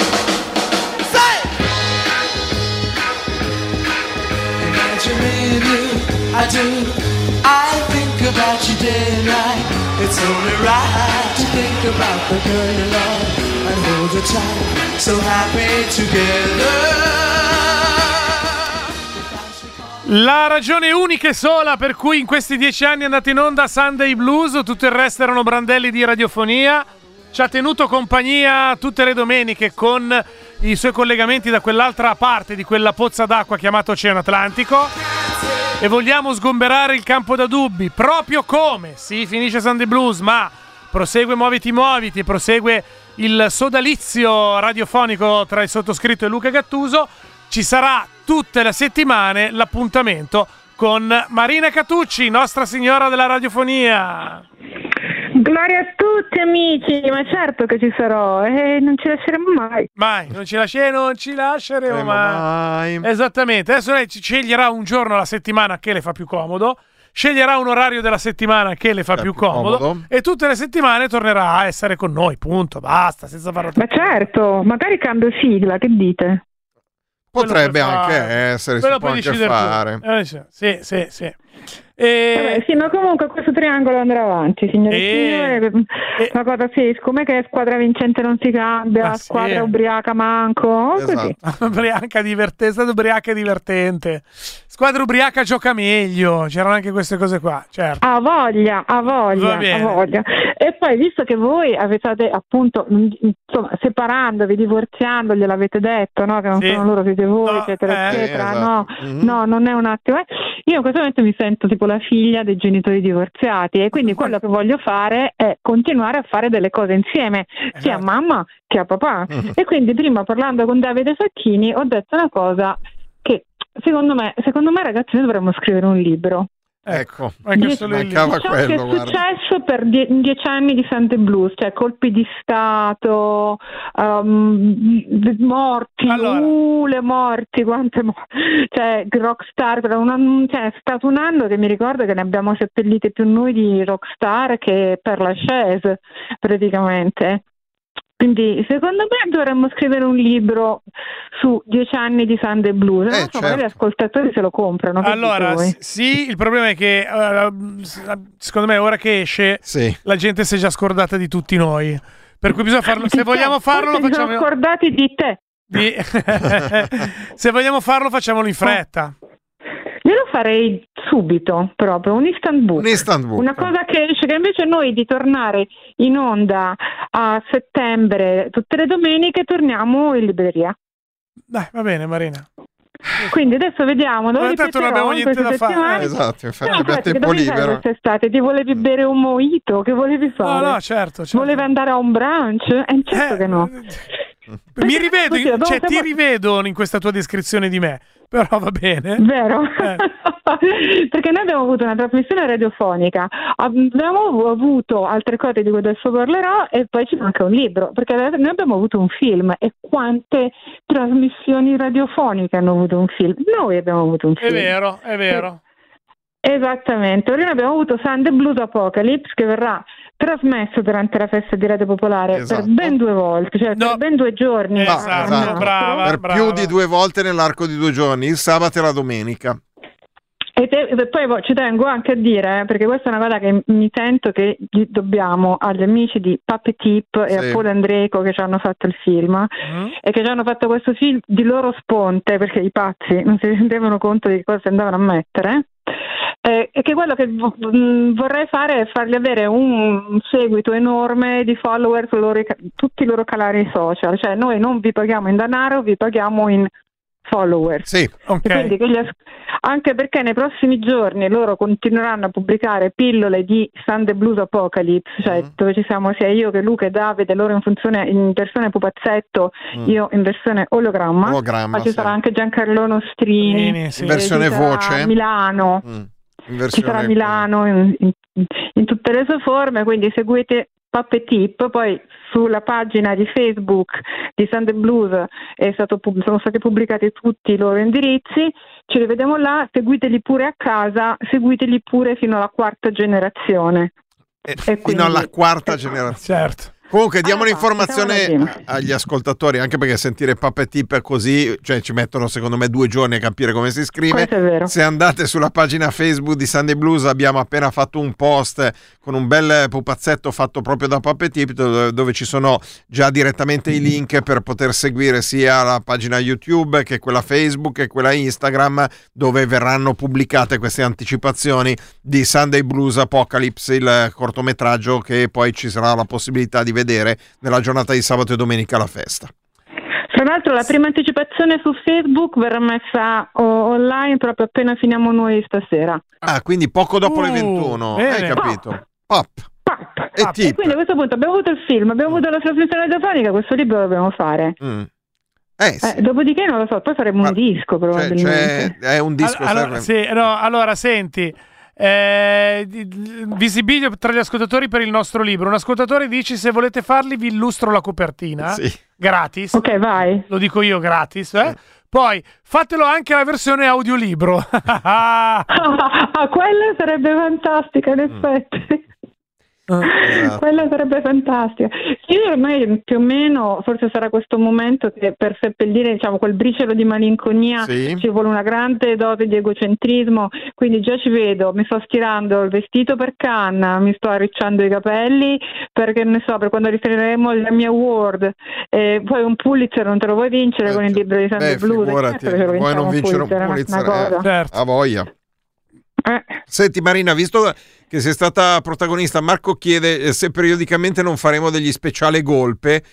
I do, I think about you day and night. It's only right to think about the girl you love and hold her tight, so happy together. La ragione unica e sola per cui in questi dieci anni è andato in onda Sunday Blues, tutto il resto erano brandelli di radiofonia, ci ha tenuto compagnia tutte le domeniche con i suoi collegamenti da quell'altra parte di quella pozza d'acqua chiamata Oceano Atlantico. E vogliamo sgomberare il campo da dubbi, proprio come si finisce Sunday Blues, ma prosegue Muoviti Muoviti, prosegue il sodalizio radiofonico tra il sottoscritto e Luca Gattuso. Ci sarà tutte le settimane l'appuntamento con Marina Catucci, Nostra Signora della Radiofonia. Gloria a tutti amici, ma certo che ci sarò e non ci lasceremo mai. Mai, non ci lasceremo, non ci lasceremo mai. mai. Esattamente, adesso lei sceglierà un giorno alla settimana che le fa più comodo, sceglierà un orario della settimana che le fa più, più comodo, comodo e tutte le settimane tornerà a essere con noi, punto, basta, senza farlo. Ma certo, magari cambio sigla, che dite? Potrebbe anche essere, quello si può anche decidere fare. Eh, sì, sì, sì. E... Vabbè, sì, ma comunque questo triangolo andrà avanti, signore e signori. E... La cosa sì, come che squadra vincente non si cambia, ah, squadra sì. ubriaca manco, esatto. Così. ubriaca divertente, stata ubriaca divertente. Squadra ubriaca gioca meglio, c'erano anche queste cose qua, certo. Ha voglia, ha voglia, ha voglia. E poi, visto che voi avete appunto, insomma, separandovi, divorziando, gliel'avete detto, no? Che non sì. sono loro, siete voi, no, eccetera, eh, eccetera. Esatto. No, mm-hmm. no, non è un attimo. Eh. Io in questo momento mi sento tipo la figlia dei genitori divorziati e quindi quello che voglio fare è continuare a fare delle cose insieme, esatto. sia a mamma che a papà. Mm-hmm. E quindi prima, parlando con Davide Facchini, ho detto una cosa che secondo me, secondo me ragazzi, noi dovremmo scrivere un libro. Ecco, anche solo il mancava ciò quello, che è guarda. successo per die- dieci anni di Sunday Blues, cioè colpi di stato, um, morti, allora. uh, le morti, quante morti, cioè rockstar, per una, cioè, è stato un anno che mi ricordo che ne abbiamo seppellite più noi di rockstar che per la chaise praticamente. Quindi secondo me dovremmo scrivere un libro su dieci anni di Sunday Blues. Eh, non so, certo. magari gli ascoltatori se lo comprano. Allora, s- sì, il problema è che uh, secondo me ora che esce sì. la gente si è già scordata di tutti noi. Per cui bisogna farlo. Se vogliamo farlo, lo facciamo. Si sono scordati di te. Di... se vogliamo farlo, facciamolo in fretta. Io lo farei subito, proprio, un instant book. Un instant book. Una cosa che esce, che invece noi di tornare in onda a settembre, tutte le domeniche, torniamo in libreria. Dai, va bene, Marina. Quindi adesso vediamo dove tanto non abbiamo niente da fare. Eh, esatto, infatti no, abbiamo certo, tempo libero. Quest'estate ti volevi bere un mojito? Che volevi fare? No, no, certo. certo. Volevi andare a un brunch? Eh, certo eh, che no. Mi rivedo, in, cioè ti rivedo in questa tua descrizione di me, però va bene. Vero? Eh. Perché noi abbiamo avuto una trasmissione radiofonica, abbiamo avuto altre cose di cui adesso parlerò e poi c'è anche un libro, perché noi abbiamo avuto un film e quante trasmissioni radiofoniche hanno avuto un film? Noi abbiamo avuto un film. È vero, è vero. Esattamente, ora noi abbiamo avuto Sunday Blues Apocalypse che verrà trasmesso durante la festa di Radio Popolare esatto. per ben due volte, cioè no. per ben due giorni. Esatto, esatto. brava, per brava. più di due volte nell'arco di due giorni, il sabato e la domenica. E, te, e poi ci tengo anche a dire, perché questa è una cosa che mi sento che dobbiamo agli amici di Puppet Tip Sì. e a Paul Andreco che ci hanno fatto il film Mm. e che ci hanno fatto questo film di loro sponte, perché i pazzi non si rendevano conto di cosa andavano a mettere. Eh, e che quello che vo- mh, vorrei fare è fargli avere un seguito enorme di follower su loro, tutti i loro canali social, cioè noi non vi paghiamo in denaro, vi paghiamo in follower. Sì, ok. Quindi che gli as- anche perché nei prossimi giorni loro continueranno a pubblicare pillole di Sunday Blues Apocalypse, cioè Mm. dove ci siamo sia io che Luca e Davide, loro in funzione in versione pupazzetto, Mm. io in versione ologramma, Ologramma, ma ci sì. sarà anche Giancarlo Nostrini Bene, sì. In versione ci sarà voce? a Milano. Mm. In Ci versione sarà a Milano in, in- in tutte le sue forme, quindi seguite Puppet Tip. Poi sulla pagina di Facebook di Sunday Blues è stato pub- sono stati pubblicati tutti i loro indirizzi, ci rivediamo là, seguiteli pure a casa, seguiteli pure fino alla quarta generazione. Eh, E fino quindi- alla quarta generazione. Certo. Comunque diamo Allora, un'informazione facciamo così. agli ascoltatori, anche perché sentire Puppet Tip così, cioè ci mettono secondo me due giorni a capire come si scrive. Questo è vero. Se andate sulla pagina Facebook di Sunday Blues abbiamo appena fatto un post con un bel pupazzetto fatto proprio da Puppet Tip dove, dove ci sono già direttamente i link per poter seguire sia la pagina YouTube che quella Facebook e quella Instagram, dove verranno pubblicate queste anticipazioni di Sunday Blues Apocalypse, il cortometraggio che poi ci sarà la possibilità di vedere nella giornata di sabato e domenica alla festa. Tra l'altro la prima anticipazione su Facebook verrà messa o- online proprio appena finiamo noi stasera. Ah, quindi poco dopo Uh, le ventuno, bene. hai capito? Pop. E E tip. quindi a questo punto abbiamo avuto il film, abbiamo avuto la trasmissione radiofonica, questo libro lo dobbiamo fare. Mm. Eh, sì. Eh, dopodiché non lo so, poi faremo un disco Cioè, probabilmente. cioè, è un disco. All- allora, serve- sì, no, allora senti, eh, di- di- visibilio tra gli ascoltatori per il nostro libro. Un ascoltatore dice: se volete farli vi illustro la copertina Sì. gratis. Ok, vai. Lo dico io gratis, eh? Poi fatelo anche la versione audiolibro. Ah, quella sarebbe fantastica, in effetti. Esatto. Quella sarebbe fantastica. Io ormai più o meno, forse sarà questo momento che per seppellire, diciamo, quel briciolo di malinconia Sì. ci vuole una grande dose di egocentrismo, quindi già ci vedo, mi sto stirando il vestito per Cannes, mi sto arricciando i capelli perché ne so, per quando ritireremo gli Emmy Award, e poi un Pulitzer non te lo vuoi vincere Eh, con il libro di Sunday Beh, Blues. figurati, Certo che ce lo vuoi non vinciamo vincere un è Pulitzer, una cosa. eh, Certo. a voglia. Eh. Senti Marina, visto che sei stata protagonista, Marco chiede eh, se periodicamente non faremo degli speciali golpe.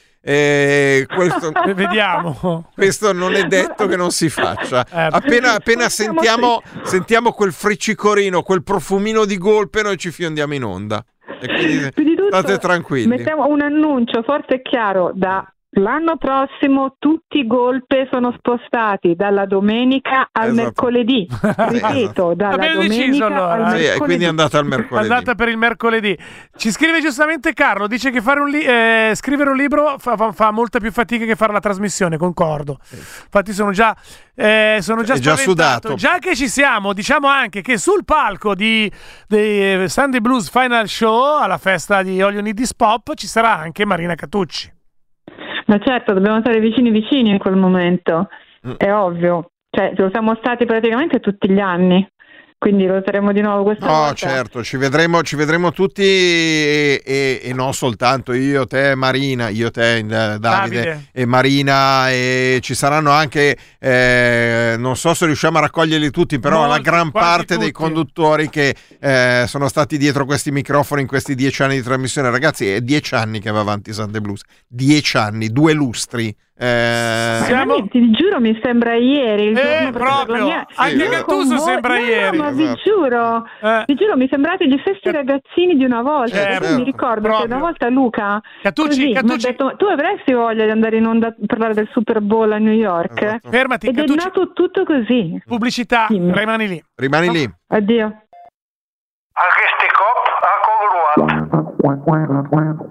Eh, questo, Vediamo. questo non è detto che non si faccia. Eh, Appena, appena sentiamo, sentiamo quel friccicorino, quel profumino di golpe, noi ci fiondiamo in onda. E quindi Più di tutto, state tranquilli. mettiamo un annuncio forte e chiaro: da l'anno prossimo tutti i golpe sono spostati dalla domenica al Esatto. mercoledì. Ripeto, dalla Abbiamo domenica deciso, al allora. Sì, mercoledì. e quindi andate al mercoledì. Andata per il mercoledì. Ci scrive giustamente Carlo, dice che fare un li- eh, scrivere un libro fa, fa- fa molta più fatica che fare la trasmissione, concordo. Infatti sono già eh, sono già È già spaventato. sudato. Già che ci siamo, diciamo anche che sul palco di, di Sunday Blues Final Show alla festa di All You Need Is Pop ci sarà anche Marina Catucci. Ma certo, dobbiamo stare vicini vicini in quel momento, è ovvio. Cioè, lo siamo stati praticamente tutti gli anni, quindi lo saremo di nuovo questa No, volta. certo, ci vedremo, ci vedremo tutti e, e- e non soltanto io, te, Marina, io, te, eh, Davide, Davide. e Marina, e ci saranno anche, eh, non so se riusciamo a raccoglierli tutti, però Molti, la gran quasi parte dei tutti. conduttori che eh, sono stati dietro questi microfoni in questi dieci anni di trasmissione. Ragazzi, è dieci anni che va avanti Sunday Blues, dieci anni, due lustri. Eh, Siamo- Ma mi- ti giuro, mi sembra ieri. Il Eh, giorno per proprio. la mia- Anche Io Gattuso con voi- sembra no, no, ieri. ma vi Esatto. giuro, Eh. vi giuro, mi sembrate gli stessi ragazzini di una volta. Certo, Io mi ricordo proprio. che una volta Luca Catucci, così, mi ha Catucci. detto: tu avresti voglia di andare in onda a parlare del Super Bowl a New York? Esatto. Fermati, Ed è Catucci. nato tutto così. Pubblicità, Dimmi. rimani lì. rimani lì. Addio. Anche ste cop a congruato.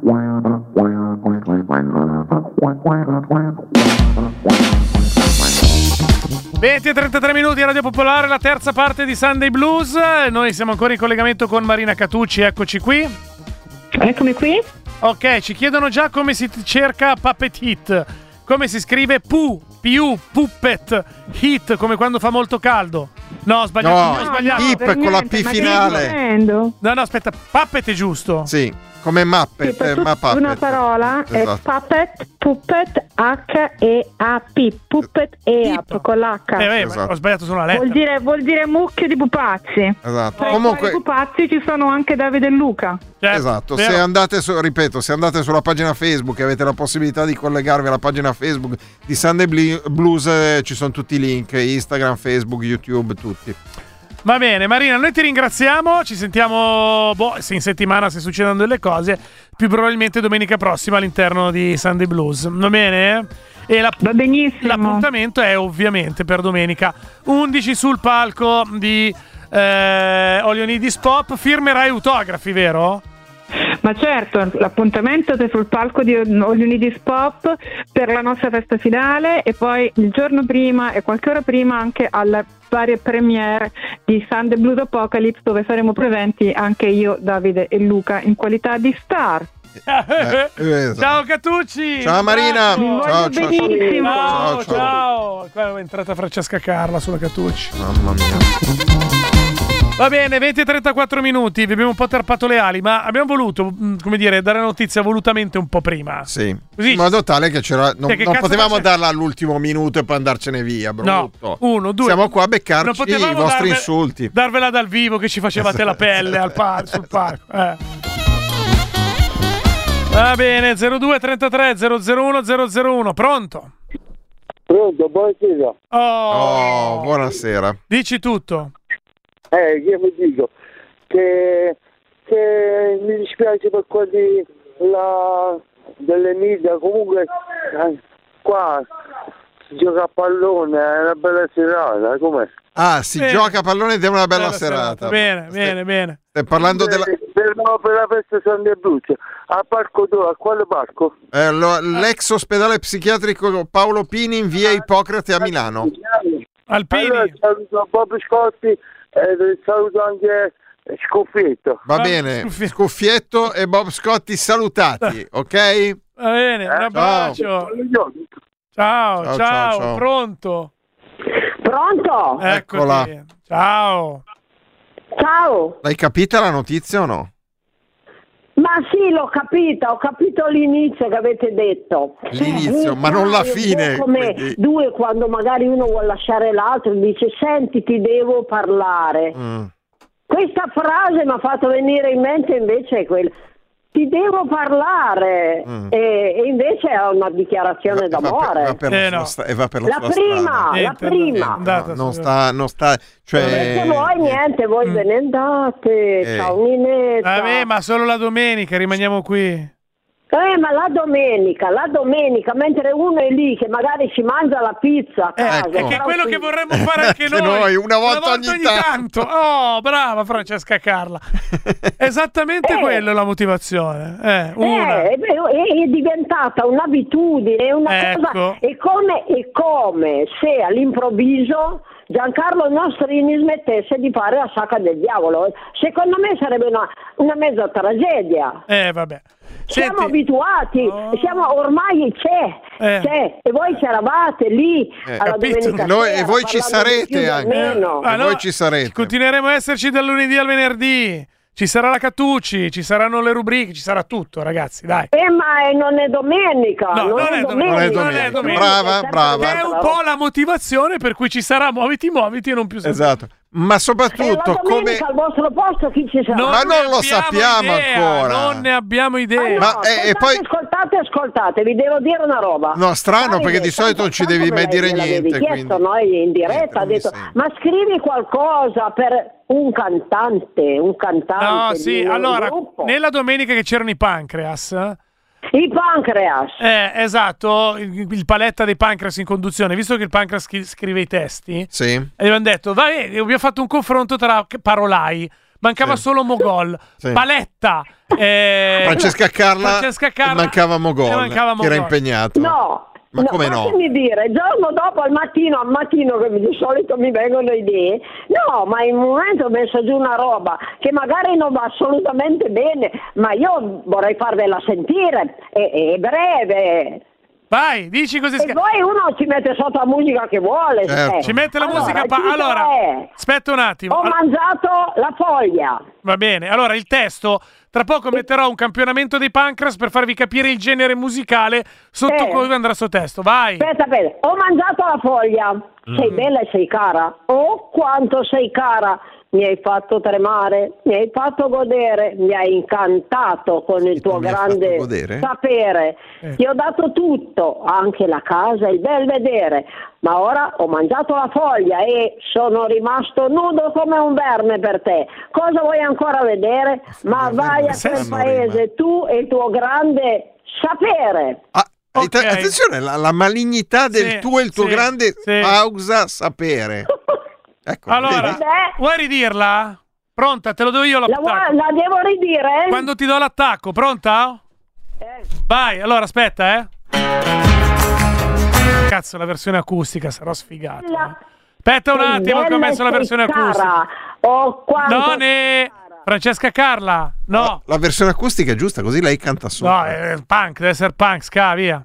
venti e trentatré minuti a Radio Popolare, la terza parte di Sunday Blues. Noi siamo ancora in collegamento con Marina Catucci, eccoci qui. Eccomi qui. Ok, ci chiedono già come si cerca Puppet Hit. Come si scrive Pu, Più, Puppet, Hit, come quando fa molto caldo. No, ho sbagliato. No, ho sbagliato. Pip per con la niente, P ma finale. stai dicendo? No, no, aspetta, Puppet è giusto. Sì, come Muppet, Sì, per eh, tut- ma Puppet. una parola Esatto. è puppet, puppet, H E A P, puppet e up con l'H. Eh, eh, Esatto. Ho sbagliato solo la lettera. Vuol dire, vuol dire mucchio di pupazzi. Esatto. Tra i Comunque, quali pupazzi ci sono anche Davide e Luca. Certo, esatto, vero. se andate su, ripeto, se andate sulla pagina Facebook e avete la possibilità di collegarvi alla pagina Facebook di Sunday Bli- Blues, eh, ci sono tutti i link, Instagram, Facebook, YouTube, tutti. Va bene, Marina, noi ti ringraziamo. Ci sentiamo, boh, se in settimana se succedono delle cose, più probabilmente domenica prossima all'interno di Sunday Blues. Va bene? E la, Va benissimo. l'appuntamento è ovviamente per domenica undici sul palco di eh, All You Need Is Pop. Firmerai autografi, vero? Ma certo, l'appuntamento è sul palco di All You Need Is Pop per la nostra festa finale e poi il giorno prima e qualche ora prima anche alla varie premiere di Sunday Blues Apocalypse, dove saremo presenti anche io, Davide e Luca in qualità di star. Eh, esatto. Ciao Catucci. Ciao Marina. Vi voglio Ciao, ciao, benissimo. Ciao, Ciao, ciao. ciao. Qua è entrata Francesca Carla sulla Catucci. Mamma mia. Va bene, venti e trentaquattro minuti, vi abbiamo un po' tarpato le ali, ma abbiamo voluto, mh, come dire, dare la notizia volutamente un po' prima. Sì, Così- in modo tale che c'era non, Cioè, che non cazzo potevamo face- darla all'ultimo minuto e poi andarcene via, No, brutto. uno, due. Siamo qua a Non beccarci i potevamo vostri darve- insulti. Darvela dal vivo che ci facevate la pelle al par- sul palco. Eh. Va bene, zero due trentatré zero zero uno zero zero uno, pronto? Pronto, buonasera. Oh, Oh, buonasera. dici tutto. Eh, che vi dico? Che, che mi dispiace per quelli la, delle media, comunque eh, qua si gioca a pallone, è una bella serata, com'è? Ah, si Bene. gioca a pallone ed è una bella, Bella serata. Bene, bene, bene. Stai parlando della, Per, per, no, per la festa Sunday Blues, a parco dove? A quale parco? eh, lo- l'ex ospedale psichiatrico Paolo Pini in via Ippocrate a Milano. Alpini. Allora saluto Bob Scotti e saluto anche Scuffietto. Va Ah, bene, Scuffietto. Scuffietto e Bob Scotti salutati, ok? Va bene, un abbraccio. Ciao, ciao, Ciao, ciao, ciao. pronto? Pronto? Eccola. Eccoti. Ciao. Ciao. L'hai capita la notizia o no? Ma sì, l'ho capita, ho capito l'inizio che avete detto. L'inizio, Mi ma non la pare un po' fine, Come quindi. due quando magari uno vuole lasciare l'altro e dice senti ti devo parlare. Mm. Questa frase mi ha fatto venire in mente invece quella ti devo parlare Mm. e, e invece è una dichiarazione Va per, d'amore. va per Eh, la sua no. stra- e va per la, La sua prima, strada. la Niente, prima. no, andata No, non su- sta, non sta, cioè. Se vuoi niente, voi ve ne andate. Eh. Ciao Ninetta. Vabbè, ma solo la domenica, rimaniamo qui. Eh, ma la domenica, la domenica, mentre uno è lì che magari si mangia la pizza a casa. Ecco. È che è però quello qui- che vorremmo fare anche, Anche noi, una volta ogni tanto. Oh, brava Francesca Carla. Esattamente Eh. quello è la motivazione. Eh, una. Eh, è, è- è diventata un'abitudine, è una Ecco. cosa. È come, è come se all'improvviso Giancarlo Nostrini smettesse di fare la sacca del diavolo. Secondo me sarebbe una, una mezza tragedia. Eh, vabbè. Siamo Senti, abituati, Oh. siamo, ormai c'è, Eh. c'è, e voi c'eravate lì Eh, alla capito. domenica Noi- sera, e voi ci parlando di sarete più o anche. meno. Ah, E no, voi ci sarete. continueremo a esserci dal lunedì al venerdì. Ci sarà la Catucci, ci saranno le rubriche, ci sarà tutto, ragazzi, dai. Eh, ma eh, non è domenica, No, non, non è è domenica, domenica, non è domenica. domenica. Brava, Sempre brava. È un'altra un roba. po' la motivazione per cui ci sarà muoviti, muoviti e non più sempre. Esatto. Ma E soprattutto la come. domenica al vostro posto chi ci sarà? Ma ne non lo abbiamo sappiamo idea, ancora. Non ne abbiamo Ah, idea. no, Ma, eh, ascoltate, e poi- ascoltate, ascoltate, vi devo dire una roba. No, strano, Davide, perché di solito non ci tanto- devi tanto mai me dire l'avevi niente, chiesto, quindi- noi in diretta Niente, ha non mi detto sento. ma scrivi qualcosa per un cantante, un cantante No, di sì, un allora, gruppo. nella domenica che c'erano i Pancreas, I Pancreas. eh, esatto, il, il paletta dei Pancreas in conduzione, visto che il Pancreas scri- scrive i testi, Sì. e gli abbiamo detto, vai, abbiamo fatto un confronto tra parolai, mancava Sì. solo Mogol, Sì. Paletta, eh, Francesca Carla, Francesca Carla, mancava Mogol, e mancava che era Mogol. impegnato. No. Ma no, come no? fatemi dire, il giorno dopo al mattino, al mattino che di solito mi vengono idee, no, ma in un momento ho messo giù una roba che magari non va assolutamente bene, ma io vorrei farvela sentire, è, è breve, Vai, dici così. E poi uno ci mette sotto la musica che vuole. Certo. eh. Ci mette la Allora, musica. il Pa- titolo allora, è, aspetta un attimo. ho mangiato la foglia. Va bene, allora il testo. Tra poco metterò un campionamento dei Pancras per farvi capire il genere musicale sotto Eh. cui andrà sto testo. Vai. Aspetta, aspetta. Ho mangiato la foglia. Sei bella e sei cara. Oh, quanto sei cara. Mi hai fatto tremare, mi hai fatto godere, mi hai incantato con il tuo mi hai grande fatto godere? sapere. Eh. Ti ho dato tutto, anche la casa e il bel vedere. Ma ora ho mangiato la foglia e sono rimasto nudo come un verme per te. Cosa vuoi ancora vedere? Ma vai a quel paese, tu e il tuo grande sapere. Ah, Ok. attenzione, la, la malignità del Sì, tuo e il tuo sì, grande sì. pausa sapere. Ecco, Allora, vedi? Beh. vuoi ridirla? Pronta? Te lo do io La, l'attacco. vuoi- la devo ridire? Quando ti do l'attacco, pronta? Eh. Vai, allora aspetta, eh. Cazzo, la versione acustica, sarò sfigato. La- eh. Aspetta un Sei attimo che ho bella e messo la sei versione cara. acustica. Oh, quanto No, ne... Francesca Carla, no. La, la versione acustica è giusta, così lei canta No, sopra. è punk, deve essere punk, ska, via.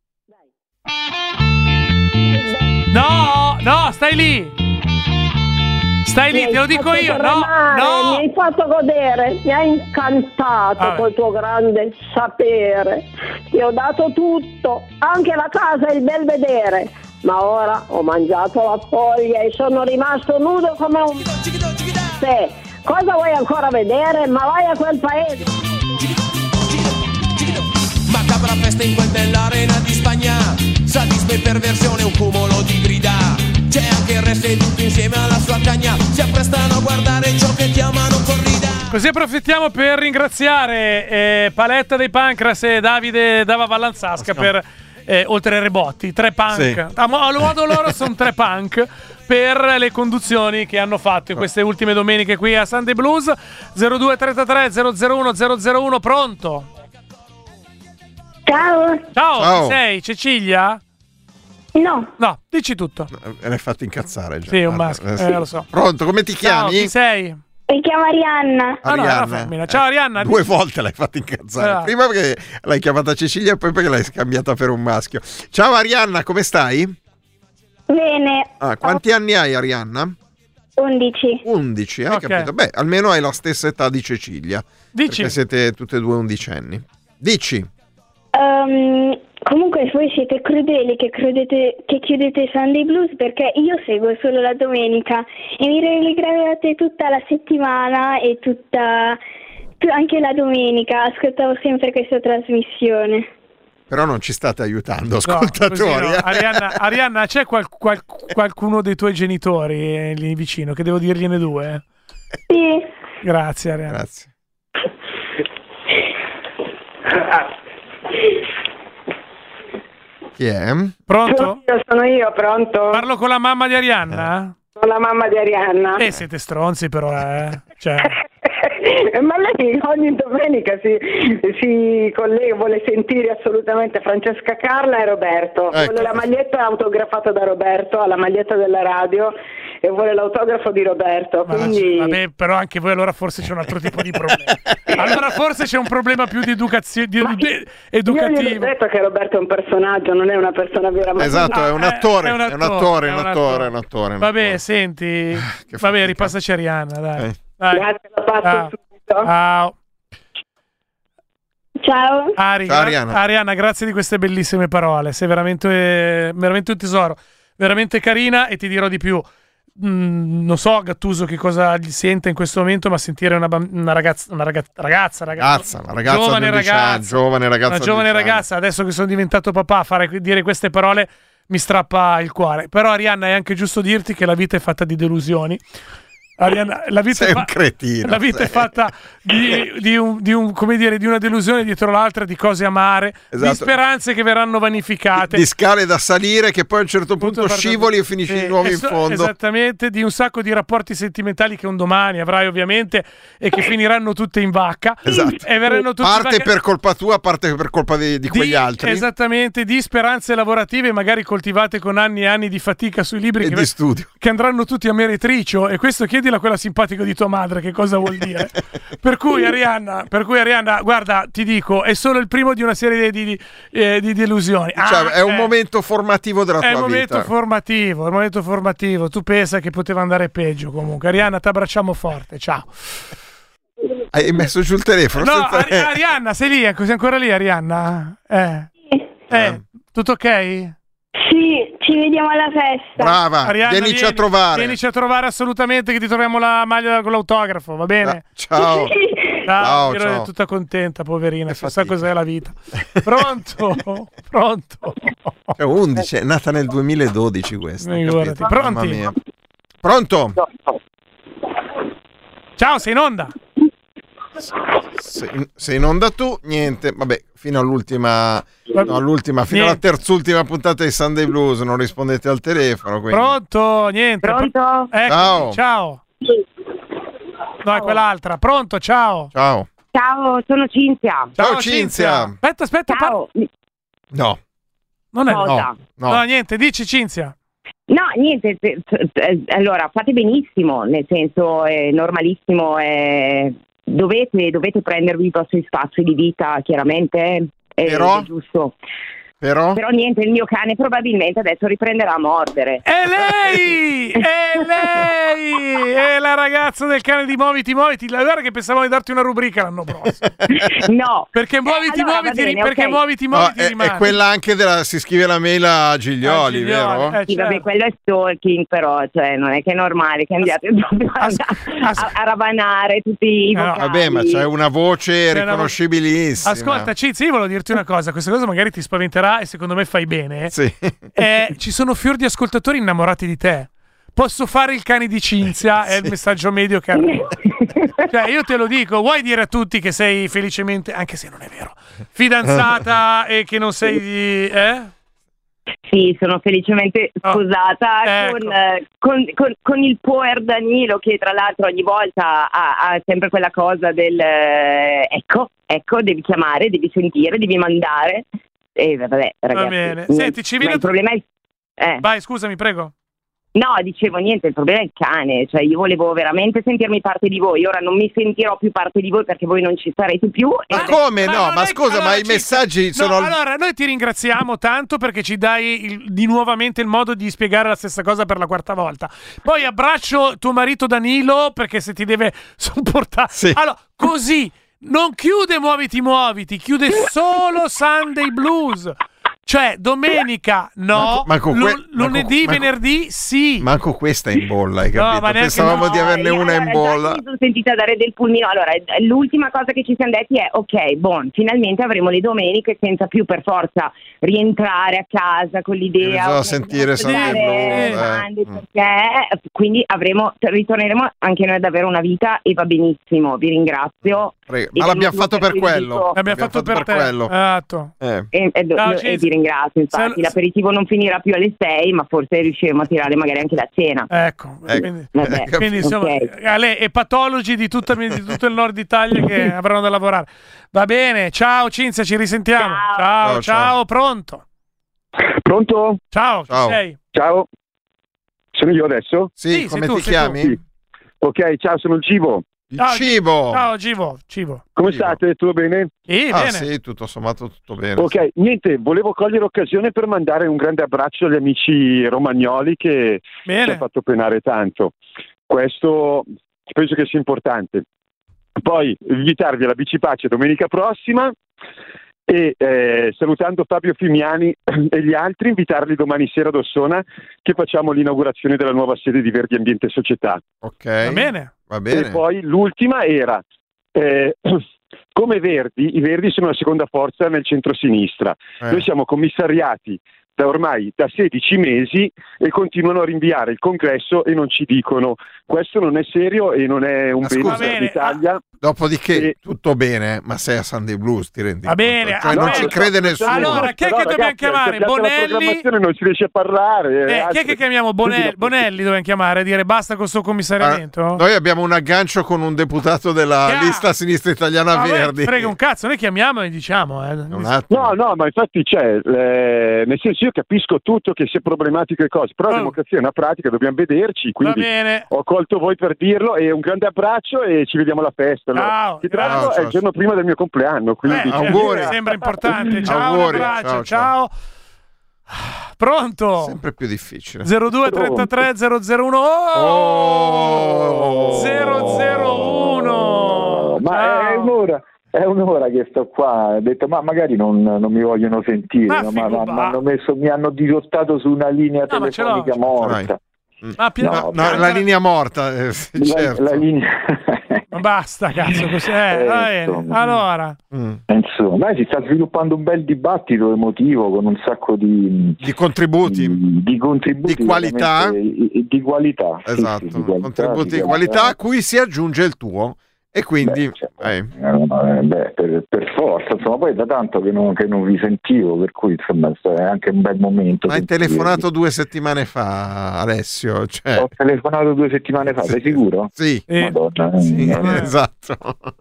No, no, stai lì. Stai Mi lì, hai te lo dico fatto io. No, tremare, mi no. hai fatto godere, mi hai incantato Vabbè. col tuo grande sapere. Ti ho dato tutto, anche la casa e il bel vedere. Ma ora ho mangiato la foglia e sono rimasto nudo come un... Te, cosa vuoi ancora vedere? Ma vai a quel paese. Macabra festa in quel dell'arena di Spagna, sadismo e perversione, un cumulo di grida. C'è anche il re seduto insieme alla sua cagna, si apprestano a guardare ciò che chiamano corrida. Così approfittiamo per ringraziare eh, Paletta dei Pancras e Davide Dava Vallanzasca per, eh, oltre ai rebotti, tre punk. Sì. A mo- a modo loro sono tre punk per le conduzioni che hanno fatto in queste ultime domeniche qui a Sunday Blues. zero due trentatré zero zero uno zero zero uno, pronto? Ciao. Ciao, Ciao. chi sei? Cecilia? No. No, dici tutto. Me l'hai fatto incazzare già. Sì, un Guarda, maschio, eh, sì. eh, lo so. Pronto, come ti Ciao, chiami? chi sei? Mi chiamo Arianna. Ah, no, è una Arianna. femmina. Ciao, Arianna. Due volte l'hai fatto incazzare. Ah. Prima perché l'hai chiamata Cecilia e poi perché l'hai scambiata per un maschio. Ciao Arianna, come stai? Bene. Ah, quanti anni hai Arianna? undici. undici, hai Ok. capito? Beh, almeno hai la stessa età di Cecilia. Dici. Perché siete tutte e due undicenni. Dici. Ehm, comunque voi siete crudeli che, credete, che chiudete Sunday Blues perché io seguo solo la domenica e mi relegate tutta la settimana e tutta tu- anche la domenica. Ascoltavo sempre questa trasmissione. Però non ci state aiutando, No, ascoltatori. così no. eh. Arianna, Arianna, c'è qual- qual- qualcuno dei tuoi genitori eh, lì vicino che devo dirgliene due? Sì. Grazie, Arianna. Grazie. Chi è? Pronto? Io sono io, pronto? Parlo con la mamma di Arianna? Sono la mamma di Arianna. Eh, siete stronzi però, eh. Cioè, Ma lei ogni domenica si, si collega, vuole sentire assolutamente Francesca Carla e Roberto. Ecco. Vuole la maglietta autografata da Roberto, alla maglietta della radio, e vuole l'autografo di Roberto. ma- Quindi vabbè, però anche voi allora forse c'è un altro tipo di problema. Allora forse c'è un problema più di educazione, di edu- io gli ho educativo. detto che Roberto è un personaggio, non è una persona vera. ma- Esatto, è un attore, è un è un attore, è un è un attore, è un attore. è un Vabbè, attore. senti, vabbè, ripassaci Arianna, dai. Eh. Dai. Grazie, lo passo Ciao. subito. Ciao. Ciao. Ari, Ciao, gra- Arianna. Arianna, grazie di queste bellissime parole. Sei veramente, veramente un tesoro, veramente carina. E ti dirò di più. Mm, non so Gattuso che cosa gli sente in questo momento, ma sentire una, bam- una ragazza, una ragazza, ragazza, Ragazza, una ragazza giovane di undici anni, ragazza, giovane ragazza una di giovane undici anni. ragazza, adesso che sono diventato papà, fare, dire queste parole mi strappa il cuore. Però Arianna, è anche giusto dirti che la vita è fatta di delusioni. Arianna, la vita, Sei è, un cretino, la vita è sei. fatta di, di, un, di, un, come dire, di una delusione dietro l'altra, di cose amare, Esatto. di speranze che verranno vanificate. Di scale da salire che poi a un certo punto Appunto, scivoli e finisci sì, di nuovo in eso- fondo. Esattamente, di un sacco di rapporti sentimentali che un domani avrai ovviamente e che finiranno tutte in vacca. Esatto. E verranno tutti in Parte vacca- per colpa tua, parte per colpa di, di quegli di- altri. Esattamente, di speranze lavorative magari coltivate con anni e anni di fatica sui libri E che, di studio. che andranno tutti a meretricio, e questo chiedilo Chiedila a quella simpatico di tua madre che cosa vuol dire. Per cui Arianna, per cui Arianna, guarda, ti dico, è solo il primo di una serie di, di, eh, di delusioni. Ah, cioè, è un eh, momento formativo della tua è un vita. momento formativo, è un momento formativo. Tu pensa che poteva andare peggio comunque. Arianna, ti abbracciamo forte, ciao. Hai messo giù il telefono? No, senza- Ari- Arianna, sei lì? Sei ancora lì, Arianna? Eh. Eh, tutto ok? Sì, ci vediamo alla festa. Brava, Arianna, vienici vieni, a trovare. Vienici a trovare assolutamente, che ti troviamo la maglia con l'autografo, va bene? Ah, ciao. Ciao, Ciao, Miro ciao. è tutta contenta, poverina, si sa cos'è la vita. Pronto? Pronto? Cioè, undici, è nata nel duemiladodici questa. Figurati. capito? Pronti? Mamma mia. Pronto? Ciao, sei in onda? Sei, sei in onda tu, niente, vabbè, fino all'ultima, no, all'ultima, fino Niente. alla terz'ultima puntata di Sunday Blues non rispondete al telefono. Quindi. Pronto? Niente. Pronto? Eccomi, Ciao. ciao. No, è quell'altra. Pronto, ciao. Ciao. Ciao, sono Cinzia. Ciao, Cinzia. Aspetta, aspetta. Ciao. No. Non è Cosa? no. no, niente, dici Cinzia. No, niente, eh, eh, allora fate benissimo, nel senso è normalissimo, eh, dovete, dovete prendervi i vostri spazi di vita, chiaramente, è, Però? è giusto. Però? Però niente, il mio cane probabilmente adesso riprenderà a mordere. È lei! È lei! È la ragazza del cane di Muoviti Muoviti. La guarda che pensavamo di darti una rubrica l'anno prossimo. No. Perché Muoviti Eh, allora, Muoviti, va bene, perché ok. Muoviti No, Muoviti è, rimane. è quella anche della si scrive la mail a Giglioli, A Giglioli, vero? eh, Sì, certo. vabbè, quello è stalking, però, cioè, non è che è normale che andiate proprio a, a, a ravanare tutti i vocali. Vabbè, ma c'è una voce C'è una vo- riconoscibilissima. Ascolta, Cinzia, io volevo dirti una cosa. Questa cosa magari ti spaventerà e secondo me fai bene. Sì. Eh, ci sono fior di ascoltatori innamorati di te. Posso fare il cane di Cinzia? È il messaggio medio che arriva. Cioè, io te lo dico, vuoi dire a tutti che sei felicemente, anche se non è vero, fidanzata e che non sei di... Eh? Sì, sono felicemente sposata ecco. con, eh, con, con, con il puer Danilo, che tra l'altro ogni volta ha, ha sempre quella cosa del eh, ecco, ecco, devi chiamare, devi sentire, devi mandare. E vabbè, ragazzi, Va bene. niente. Senti, ci Ma viene... il problema è il... eh. Vai, scusami, prego. No, dicevo niente, il problema è il cane, cioè io volevo veramente sentirmi parte di voi, ora non mi sentirò più parte di voi perché voi non ci sarete più. Ma e- come? No, non ma è- scusa, allora, ma i ci- messaggi No, sono. allora, noi ti ringraziamo tanto perché ci dai il- di nuovamente il modo di spiegare la stessa cosa per la quarta volta. Poi abbraccio tuo marito Danilo perché se ti deve sopportare. Allora, così non chiude Muoviti Muoviti, chiude solo Sunday Blues. Cioè, domenica no, Manco- manco lu- que- lunedì, manco- venerdì sì. Manco questa è in bolla, hai No, capito? ma neanche- Pensavamo no, di averne io- una in allora, già bolla. Mi sono sentita dare del pulmino. Allora, l'ultima cosa che ci siamo detti è: ok, buon, finalmente avremo le domeniche senza più per forza rientrare a casa con l'idea. Bisogna ok, sentire dobbiamo Sunday aspettare Blues, eh. Sunday, perché quindi avremo, ritorneremo anche noi ad avere una vita e va benissimo. Vi ringrazio. Prego. E Ma l'abbiamo l'ultimo fatto per che vi dico- quello. L'abbiamo fatto per te. quello. Esatto. Eh. E, e do- Ciao, e Cinzia. vi ringrazio, infatti Sal- l'aperitivo non finirà più alle sei, ma forse riusciremo a tirare magari anche la cena. Ecco, quindi, Vabbè, quindi, insomma, ok. Ale, e patologi di, tutta, di tutto il nord Italia che avranno da lavorare. Va bene, ciao Cinzia, ci risentiamo. Ciao, ciao, Ciao, ciao. pronto. Pronto? Ciao, Ciao. chi sei? Ciao. Sono io adesso? Sì, Sì, come sei tu, ti sei chiami? Sì. Ok, ciao, sono il Cibo. Il Ciao, cibo. Ciao, Givo, cibo. Come Cibo. state? Tutto bene? Sì, Ah, bene. sì, tutto sommato tutto bene. Ok, niente, volevo cogliere l'occasione per mandare un grande abbraccio agli amici romagnoli che Bene. ci hanno fatto penare tanto. Questo penso che sia importante. Poi invitarvi alla Bicipace domenica prossima e eh, salutando Fabio Fimiani e gli altri, invitarli domani sera ad Ossona che facciamo l'inaugurazione della nuova sede di Verdi Ambiente Società. Ok. Va bene. Va bene. E poi l'ultima era, eh, come Verdi, i Verdi sono la seconda forza nel centro-sinistra. Eh. Noi siamo commissariati da ormai da sedici mesi e continuano a rinviare il congresso e non ci dicono questo non è serio e non è un Ma bene scusa, per bene, l'Italia. ah, Dopodiché E- tutto bene, ma sei a Sunday Blues, ti rendi Va conto? bene, Cioè, non allora- ci crede nessuno. Allora, chi è Però, che dobbiamo ragazzi, chiamare? se piace la Bonelli? programmazione non si riesce a parlare. Eh, chi è altri- che chiamiamo? Bonelli, Bonelli dobbiamo chiamare e dire basta con sto commissariamento? Ah, noi abbiamo un aggancio con un deputato della Chiaro. lista Sinistra Italiana Ah, beh, Verdi. frega un cazzo, noi chiamiamo e diciamo. Eh. Un attimo. No, no, ma infatti c'è, eh, nel senso io capisco tutto che sia problematico e cose, però Oh. la democrazia è una pratica, dobbiamo vederci, quindi Va bene. ho colto voi per dirlo e un grande abbraccio e ci vediamo alla festa. Allora. Ciao. Che tra l'altro Ciao, è ciao, il giorno prima del mio compleanno, quindi Eh, auguri. mi sembra importante. Ciao, Auguri, un abbraccio, ciao, ciao. Pronto? Sempre più difficile. zero due trentatré zero zero uno Oh! zero zero uno. Ma è un'ora, è un'ora che sto qua. Ho detto, ma magari non, non mi vogliono sentire, Ma no? ma, ma- figo, ma va. hanno messo, mi hanno dirottato su una linea No, ma ce l'ho. telefonica morta. Ah, Pier- No, No, la linea morta, eh, sì, La, certo. la linea. Ma basta, cazzo, cos'è? Eh, Va bene. insomma. Allora, Mm. Insomma, eh, si sta sviluppando un bel dibattito emotivo con un sacco di, Di contributi. di, di contributi Di qualità. veramente- di qualità, sì, Esatto, sì, di qualità, contributi di qualità a cui si aggiunge il tuo. E quindi, Beh, cioè, eh, Eh, beh, per, per forza, insomma, poi è da tanto che non, che non vi sentivo, per cui insomma è anche un bel momento. hai sentirvi. telefonato due settimane fa, Alessio. Cioè, Ho telefonato due settimane fa, sei sicuro? sì, eh, Madonna, eh, sì, eh, esatto.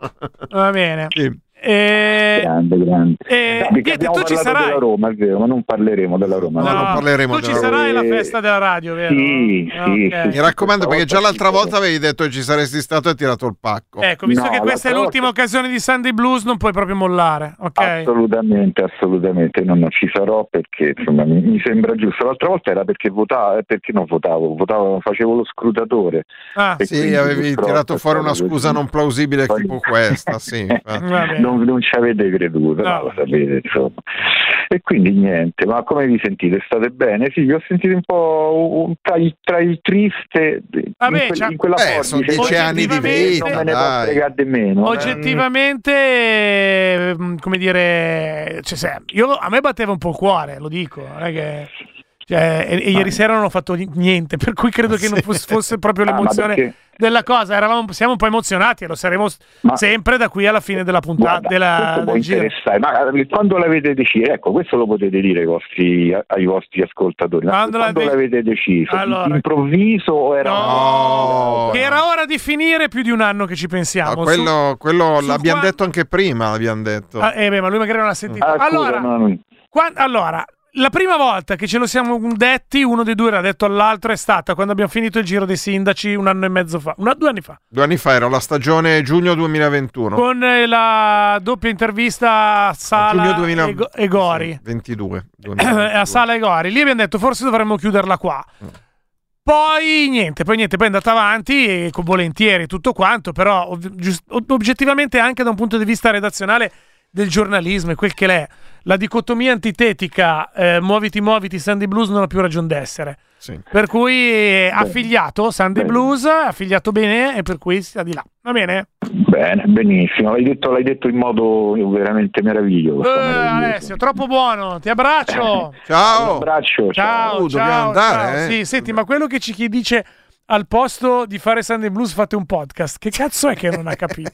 va bene. Sì. E, grande, grande. e No, perché niente, abbiamo tu ci parlato sarai. della Roma, è vero, ma non parleremo della Roma. No, non parleremo tu ci della sarai alla Eh, festa della radio, vero? Sì, Ah, sì, ok. sì. Mi raccomando, perché già l'altra Questa volta avevi detto che ci saresti stato e hai tirato il pacco. Ecco, visto No, che questa è l'altra l'ultima volta- occasione di Sunday Blues, non puoi proprio mollare, ok? Assolutamente, assolutamente, no, non ci sarò perché insomma mi, mi sembra giusto. L'altra volta era perché votavo, eh, perché non votavo, votavo, facevo lo scrutatore. Ah, E Sì, quindi, avevi purtroppo, tirato è fuori una stato scusa così. non plausibile Poi- tipo questa, sì. infatti. va bene. non, non ci avete creduto, No. no, lo sapete, insomma. E quindi niente, ma come vi sentite? State bene? Sì, vi ho sentito un po' un- tra, i, tra i triste in, Vabbè, quel- c'ha- in quella Eh, sono forbice, dieci anni di oggettivamente- vita, non me ne può dai. fregare di meno. eh. Oggettivamente, ehm, come dire, cioè, se- io, a me batteva un po' il cuore, lo dico, non è che... Cioè, e, e ieri sera non ho fatto ni- niente, per cui credo che non fosse, fosse proprio Ah, ma l'emozione perché- della cosa. Eravamo, siamo un po' emozionati e lo saremo s- Ma- sempre da qui alla fine della puntata. Guarda, della, questo può del giro. interessare, ma eh, quando l'avete deciso? Ecco, questo lo potete dire ai vostri, ai vostri ascoltatori. Ma Quando Quando, l'ha de- l'avete deciso? Allora- Improvviso o era... No. Che era ora di finire, più di un anno che ci pensiamo. No, quello quello su l'abbiamo qua- detto anche prima, l'abbiamo detto. Su- ah, eh beh, ma lui magari non l'ha sentito. Ah, scusa, allora, no, no. quan- allora, la prima volta che ce lo siamo detti, uno dei due l'ha detto all'altro, è stata quando abbiamo finito il giro dei sindaci un anno e mezzo fa, una, due anni fa. Due anni fa era la stagione giugno duemilaventuno. Con eh, la doppia intervista a Sala Giugno duemila e, Go- e Gori. ventidue. a Sala e Gori. Lì abbiamo detto forse dovremmo chiuderla qua. Poi niente, poi niente, poi è andata avanti e con volentieri tutto quanto, però ov- giust- oggettivamente anche da un punto di vista redazionale del giornalismo e quel che l'è, la dicotomia antitetica eh, muoviti muoviti Sunday Blues non ha più ragione d'essere. Sì. Per cui eh, affiliato Sunday Blues, affiliato bene e per cui sta di là. Va bene? Bene, benissimo. L'hai detto, l'hai detto in modo veramente meraviglioso. Eh, meraviglioso. Alessio, troppo buono, ti abbraccio. Un Ciao. abbraccio. Ciao, Uh, dobbiamo ciao, andare, ciao. eh. Sì, senti, ma quello che ci chi dice al posto di fare Sunday Blues fate un podcast, che cazzo è che non ha capito?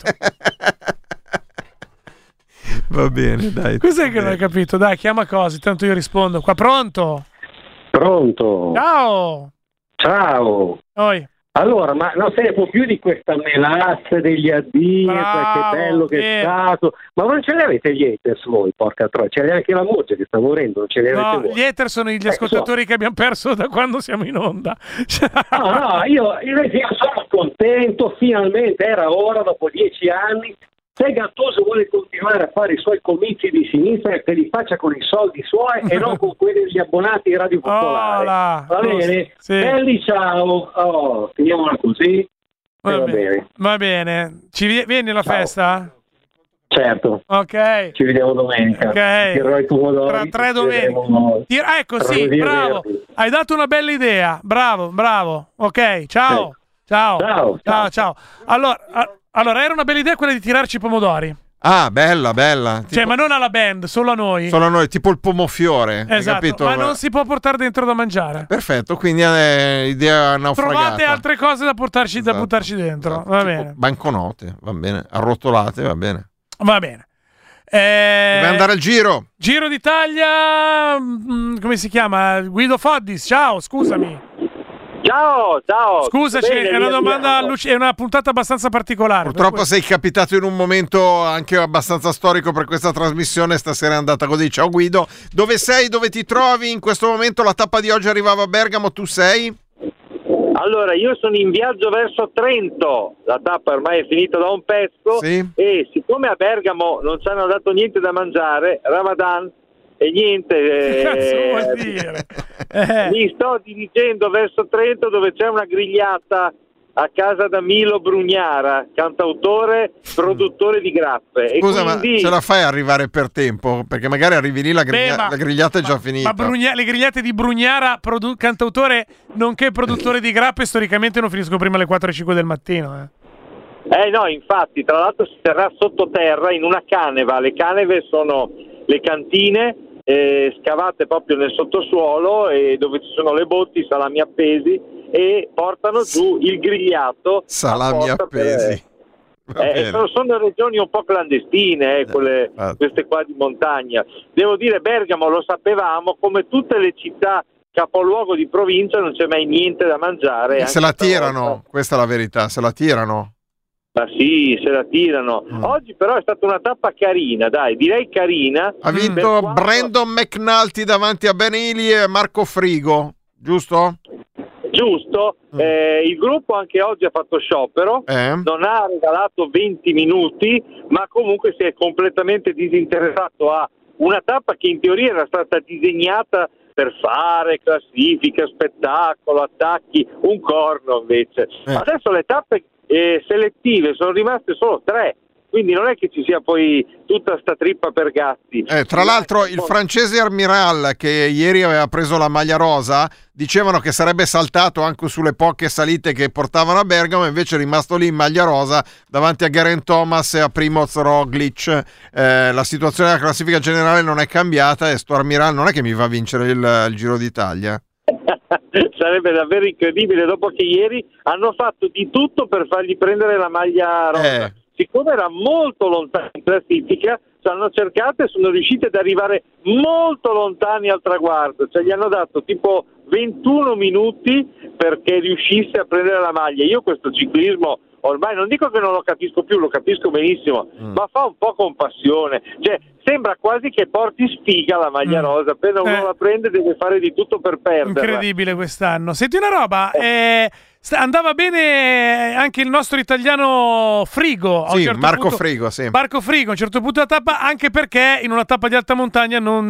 Va bene, dai. Cos'è che non hai capito? Dai, chiama cose, tanto io rispondo. Qua pronto? Pronto? Ciao. Ciao. Oi. Allora, ma non se ne può più di questa melazza degli addii, Bravo, che bello che eh. è stato. Ma non ce li avete gli haters voi, porca troia? Ce li ha anche la moglie che sta morendo, non ce li avete No, voi? gli hater sono gli Eh, ascoltatori che abbiamo perso da quando siamo in onda. No, no, io, io io sono contento, finalmente era ora, dopo dieci anni. Se Gattuso vuole continuare a fare i suoi comizi di sinistra, che li faccia con i soldi suoi e non con quelli degli abbonati di Radio Popolare. Ola, Va bene? sì. Belli, ciao. Oh, finiamola così. Va, Eh, va bene. bene. Va bene. Ci vi- vieni alla festa? Certo. Ok. Ci vediamo domenica. Ok. Tirerò i pomodori. Tra tre ci domeniche. vedremo Ti- ah, ecco, sì, rosini bravo. verdi. Hai dato una bella idea. Bravo, bravo. Ok, ciao. Sì. Ciao. Ciao, Ciao, ciao. Allora, a- allora, era una bella idea quella di tirarci i pomodori. Ah, bella, bella. Cioè, Tipo- ma non alla band, solo a noi. Solo a noi, tipo il pomofiore. Hai Esatto, capito? ma non si può portare dentro da mangiare. Perfetto, quindi è idea naufragata. Trovate altre cose da portarci, da buttarci dentro. Va bene. Banconote, va bene. Arrotolate, va bene. Va bene. Eh, Deve andare al giro. Giro d'Italia, mm, come si chiama? Guido Foddis, ciao, scusami. Ciao, ciao. Scusaci, Bene, è una via, domanda, via. luci- è una puntata abbastanza particolare. per Purtroppo questo. sei capitato in un momento anche abbastanza storico per questa trasmissione. Stasera è andata così. Ciao Guido. Dove sei? Dove ti trovi? In questo momento la tappa di oggi arrivava a Bergamo. Tu sei? Allora, io sono in viaggio verso Trento, la tappa ormai è finita da un pezzo, Sì. e siccome a Bergamo non ci hanno dato niente da mangiare, Ramadan, e niente, Che cazzo eh, vuol dire? Eh. mi sto dirigendo verso Trento dove c'è una grigliata a casa da Milo Brugnara, cantautore, produttore di grappe. Scusa, e quindi... ma ce la fai a arrivare per tempo? Perché magari arrivi lì, la, griglia- Beh, ma- la grigliata è già finita. Ma Brugna- le grigliate di Brugnara, produ- cantautore nonché produttore di grappe, storicamente non finiscono prima alle quattro e cinque del mattino. Eh. Eh no, infatti, tra l'altro si terrà sottoterra in una caneva. Le caneve sono le cantine eh, scavate proprio nel sottosuolo, e dove ci sono le botti, i salami appesi, e portano giù il grigliato. Salami apposta appesi. per- Eh, sono, sono regioni un po' clandestine, eh, quelle, queste qua di montagna. Devo dire, Bergamo lo sapevamo, come tutte le città capoluogo di provincia non c'è mai niente da mangiare. E anche se la stavolta. tirano, questa è la verità, se la tirano. Ma sì, se la tirano. Mm. Oggi però è stata una tappa carina, dai, direi carina. Ha vinto Per quanto- Brandon McNulty davanti a Ben Healy e Marco Frigo, giusto? Giusto, eh, il gruppo anche oggi ha fatto sciopero, Eh? non ha regalato venti minuti, ma comunque si è completamente disinteressato a una tappa che in teoria era stata disegnata per fare classifica, spettacolo, attacchi, un corno invece. Adesso le tappe eh, selettive sono rimaste solo tre, quindi non è che ci sia poi tutta sta trippa per gatti. Eh, tra l'altro il francese Armiral, che ieri aveva preso la maglia rosa, dicevano che sarebbe saltato anche sulle poche salite che portavano a Bergamo, invece è rimasto lì in maglia rosa davanti a Geraint Thomas e a Primoz Roglic. Eh, la situazione della classifica generale non è cambiata e sto Armiral non è che mi va a vincere il, il Giro d'Italia. Sarebbe davvero incredibile, dopo che ieri hanno fatto di tutto per fargli prendere la maglia rosa. Eh. Siccome era molto lontano in classifica, ci hanno cercato e sono riusciti ad arrivare molto lontani al traguardo, cioè gli hanno dato tipo ventuno minuti perché riuscisse a prendere la maglia. Io questo ciclismo ormai non dico che non lo capisco più, lo capisco benissimo, mm. ma fa un po' compassione, cioè sembra quasi che porti sfiga la maglia mm. rosa, appena uno Eh. la prende deve fare di tutto per perderla. Incredibile quest'anno. Senti una roba, eh, sta- andava bene anche il nostro italiano Frigo. a un Sì, certo Marco punto- Frigo, sì. Marco Frigo, a un certo punto della tappa, anche perché in una tappa di alta montagna non,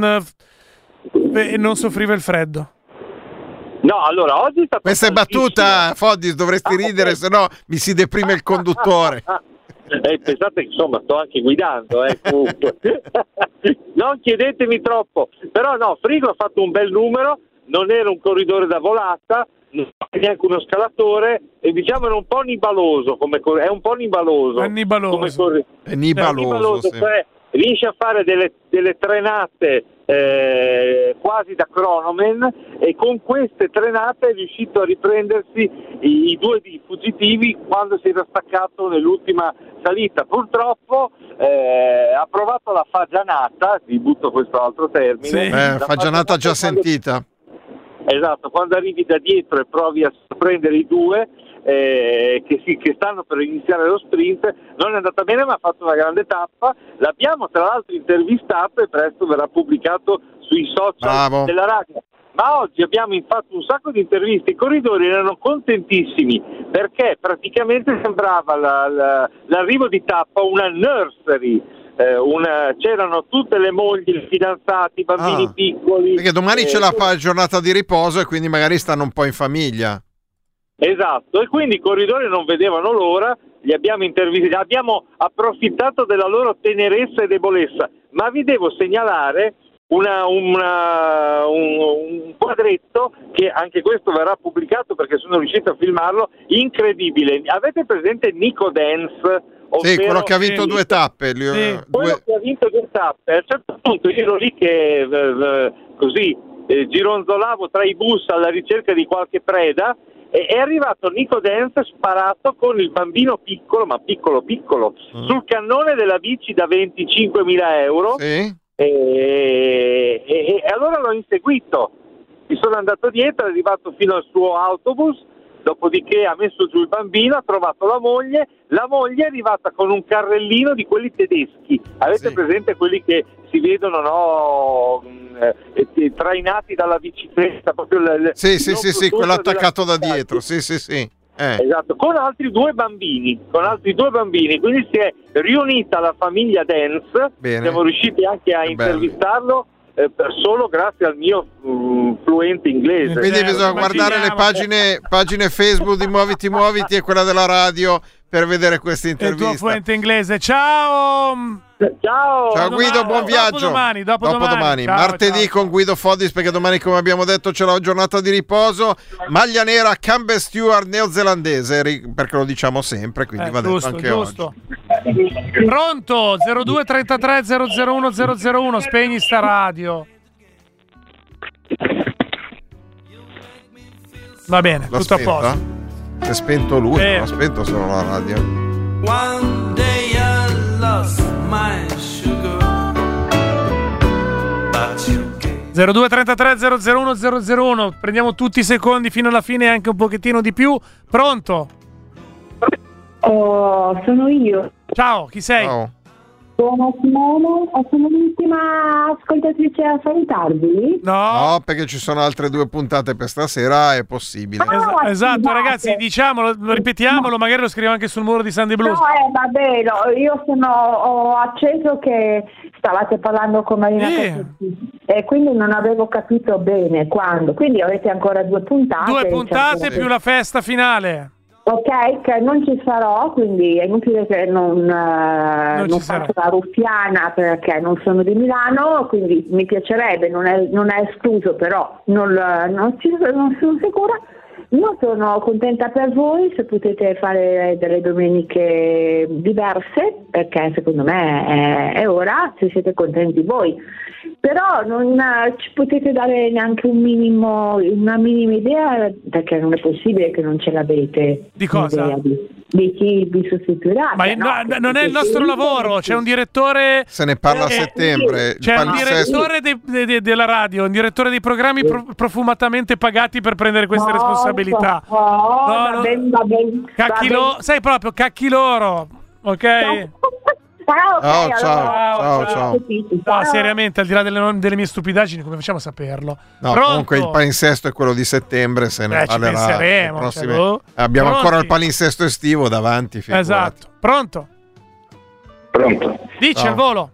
eh, non soffriva il freddo. No, allora oggi è stato Questa è battuta, Foddis, dovresti ridere, se no mi si deprime il conduttore. Eh, pensate che insomma sto anche guidando, eh, comunque. Non chiedetemi troppo, però no, Frigo ha fatto un bel numero, non era un corridore da volata, non era neanche uno scalatore, e diciamo era un po' nibaloso, come cor- è un po' nibaloso. È nibaloso. Come corri- È nibaloso, sì. cioè, riesce a fare delle, delle trenate eh, quasi da cronoman, e con queste trenate è riuscito a riprendersi i, i due di fuggitivi quando si era staccato nell'ultima salita. Purtroppo eh, ha provato la fagianata, vi butto questo altro termine. Sì. La Eh, fagianata già quando- sentita. Esatto, quando arrivi da dietro e provi a sorprendere i due eh, che, si, che stanno per iniziare lo sprint, non è andata bene, ma ha fatto una grande tappa. L'abbiamo tra l'altro intervistato e presto verrà pubblicato sui social Bravo. della radio. Ma oggi abbiamo fatto un sacco di interviste, i corridori erano contentissimi perché praticamente sembrava la, la, l'arrivo di tappa una nursery. Eh, una, c'erano tutte le mogli, i fidanzati, i bambini Ah, piccoli. Perché domani eh, c'è la fa- giornata di riposo e quindi magari stanno un po' in famiglia. Esatto, e quindi i corridori non vedevano l'ora, li abbiamo intervistati, abbiamo approfittato della loro tenerezza e debolezza, ma vi devo segnalare una, una, un, un quadretto che anche questo verrà pubblicato perché sono riuscito a filmarlo, incredibile. Avete presente Nico Dance? Sì, quello che ha vinto due tappe. Li, Sì, due... quello che ha vinto due tappe. A un certo punto io ero lì che eh, eh, così eh, gironzolavo tra i bus alla ricerca di qualche preda e è arrivato Nico Dance sparato con il bambino piccolo, ma piccolo piccolo, mm. sul cannone della bici da venticinquemila euro. Sì. E, e, e allora l'ho inseguito, mi sono andato dietro, è arrivato fino al suo autobus, dopodiché ha messo giù il bambino, ha trovato la moglie, la moglie è arrivata con un carrellino di quelli tedeschi, avete sì. presente quelli che si vedono, no, eh, trainati dalla bicicletta, proprio l- sì sì sì sì, quello attaccato da dietro, sì sì sì. Eh. Esatto, con altri due bambini, con altri due bambini, quindi si è riunita la famiglia Dance. Bene. Siamo riusciti anche a Che intervistarlo eh, per solo grazie al mio um, fluente inglese. Quindi eh, bisogna guardare le pagine, pagine Facebook di Muoviti Muoviti e quella della radio per vedere questa intervista. Il tuo fluente inglese. Ciao! Ciao! Ciao Guido, buon viaggio. Dopo domani, dopo domani. domani. Ciao, Martedì ciao. con Guido Fodis, perché domani, come abbiamo detto, c'è la giornata di riposo. Maglia nera Campbell Stewart neozelandese, perché lo diciamo sempre, quindi Eh, va detto giusto, anche giusto. oggi. Pronto? zero due trentatré zero zero uno zero zero uno, spegni sta radio. Va bene, L'ha tutto a spenta? posto. Si è spento lui, Eh. non ha spento solo la radio. One day I lost my sugar, but you gave zero due trentatré zero zero uno zero zero uno, prendiamo tutti i secondi fino alla fine e anche un pochettino di più. Pronto? Oh, sono io. Ciao, chi sei? Ciao. Sono Simone, sono l'ultima ascoltatrice a salutarvi. No. No, perché ci sono altre due puntate per stasera, è possibile. Es- esatto, scusate. ragazzi, diciamolo, ripetiamolo, magari lo scrivo anche sul muro di Sunday Blues. No, eh, vabbè, no, io sono, ho acceso che stavate parlando con Marina Sì. Cassetti e quindi non avevo capito bene quando. Quindi avete ancora due puntate. Due puntate Certo. più la festa finale. Ok, che non ci sarò, quindi è inutile che non, eh, non ci faccio la ruffiana perché non sono di Milano, quindi mi piacerebbe, non è, non è escluso, però non, non, ci, non sono sicura. Io sono contenta per voi se potete fare delle domeniche diverse, perché secondo me è, è ora, se siete contenti voi. Però non eh, ci potete dare neanche un minimo, una minima idea, perché non è possibile che non ce l'avete. Di cosa? Idea Di, di chi vi sostituirà. Ma Cioè, il- no, no, non è il nostro lavoro, c'è un direttore. Se ne parla a Eh, settembre. il C'è un palinsesto- direttore dei- de- de- della radio, un direttore dei programmi pro- profumatamente pagati per prendere queste No, responsabilità. Oh, No, no. va bene, va bene. Cacchi va lo- bene. sai proprio, cacchi loro, ok? Ah, ok, Ciao, allora, ciao, ciao, ciao. capito. No, seriamente, al di là delle, delle mie stupidaggini, come facciamo a saperlo? No, Pronto? comunque il palinsesto è quello di settembre, se ne Eh, ci parlerà. penseremo, le prossime- cioè, boh. Abbiamo Pronti? ancora il palinsesto estivo davanti. figurati. Esatto. Pronto? Pronto? Dici No. al volo.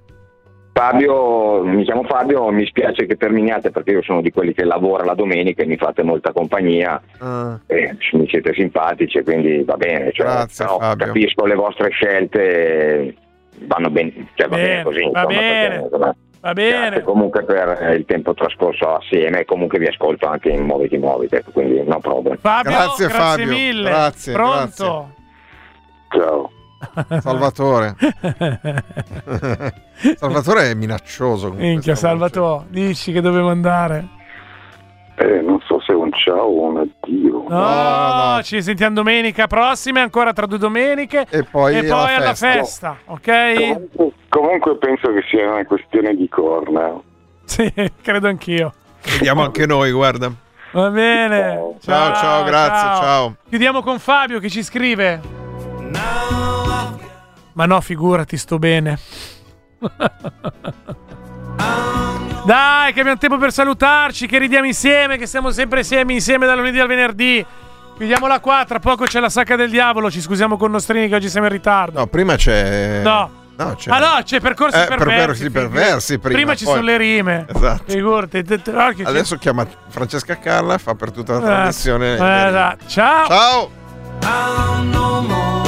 Fabio, mi chiamo Fabio, mi spiace che terminiate perché io sono di quelli che lavora la domenica e mi fate molta compagnia, Ah. e mi siete simpatici e quindi va bene, cioè, Grazie, però Fabio. capisco le vostre scelte, vanno ben, cioè va Bene, bene così, va insomma, bene, perché, insomma, Va grazie bene. comunque per il tempo trascorso assieme e comunque vi ascolto anche in Muoviti Muoviti, ecco, quindi no problem. Fabio, Grazie, grazie Fabio. mille. Grazie, Pronto? Ciao. Salvatore. Salvatore è minaccioso. comunque, Minchia, sta voce. Salvatore, dici che dovevo andare. Eh, non so se è un ciao o un addio. No, ci sentiamo domenica prossima, ancora tra due domeniche. E poi, E poi alla festa, ok? Comunque, comunque penso che sia una questione di corna. Sì, credo anch'io. Vediamo anche noi, guarda. Va bene. Ciao, ciao, grazie, ciao. Chiudiamo con Fabio che ci scrive. Ma no, figurati, sto bene. Dai, che abbiamo tempo per salutarci, che ridiamo insieme, che siamo sempre insieme, insieme dal lunedì al venerdì. Chiudiamola qua, tra poco c'è la sacca del diavolo, ci scusiamo con Nostrini che oggi siamo in ritardo. No, prima c'è. No. No, c'è. Ah no, c'è percorsi Eh, perversi. perversi, perversi prima, Prima ci poi- sono le rime. Esatto. Figurati. te- te- ah, che- Adesso chiama Francesca Carla, fa per tutta la Eh, trasmissione. eh, dai. Ciao. Ciao. no more.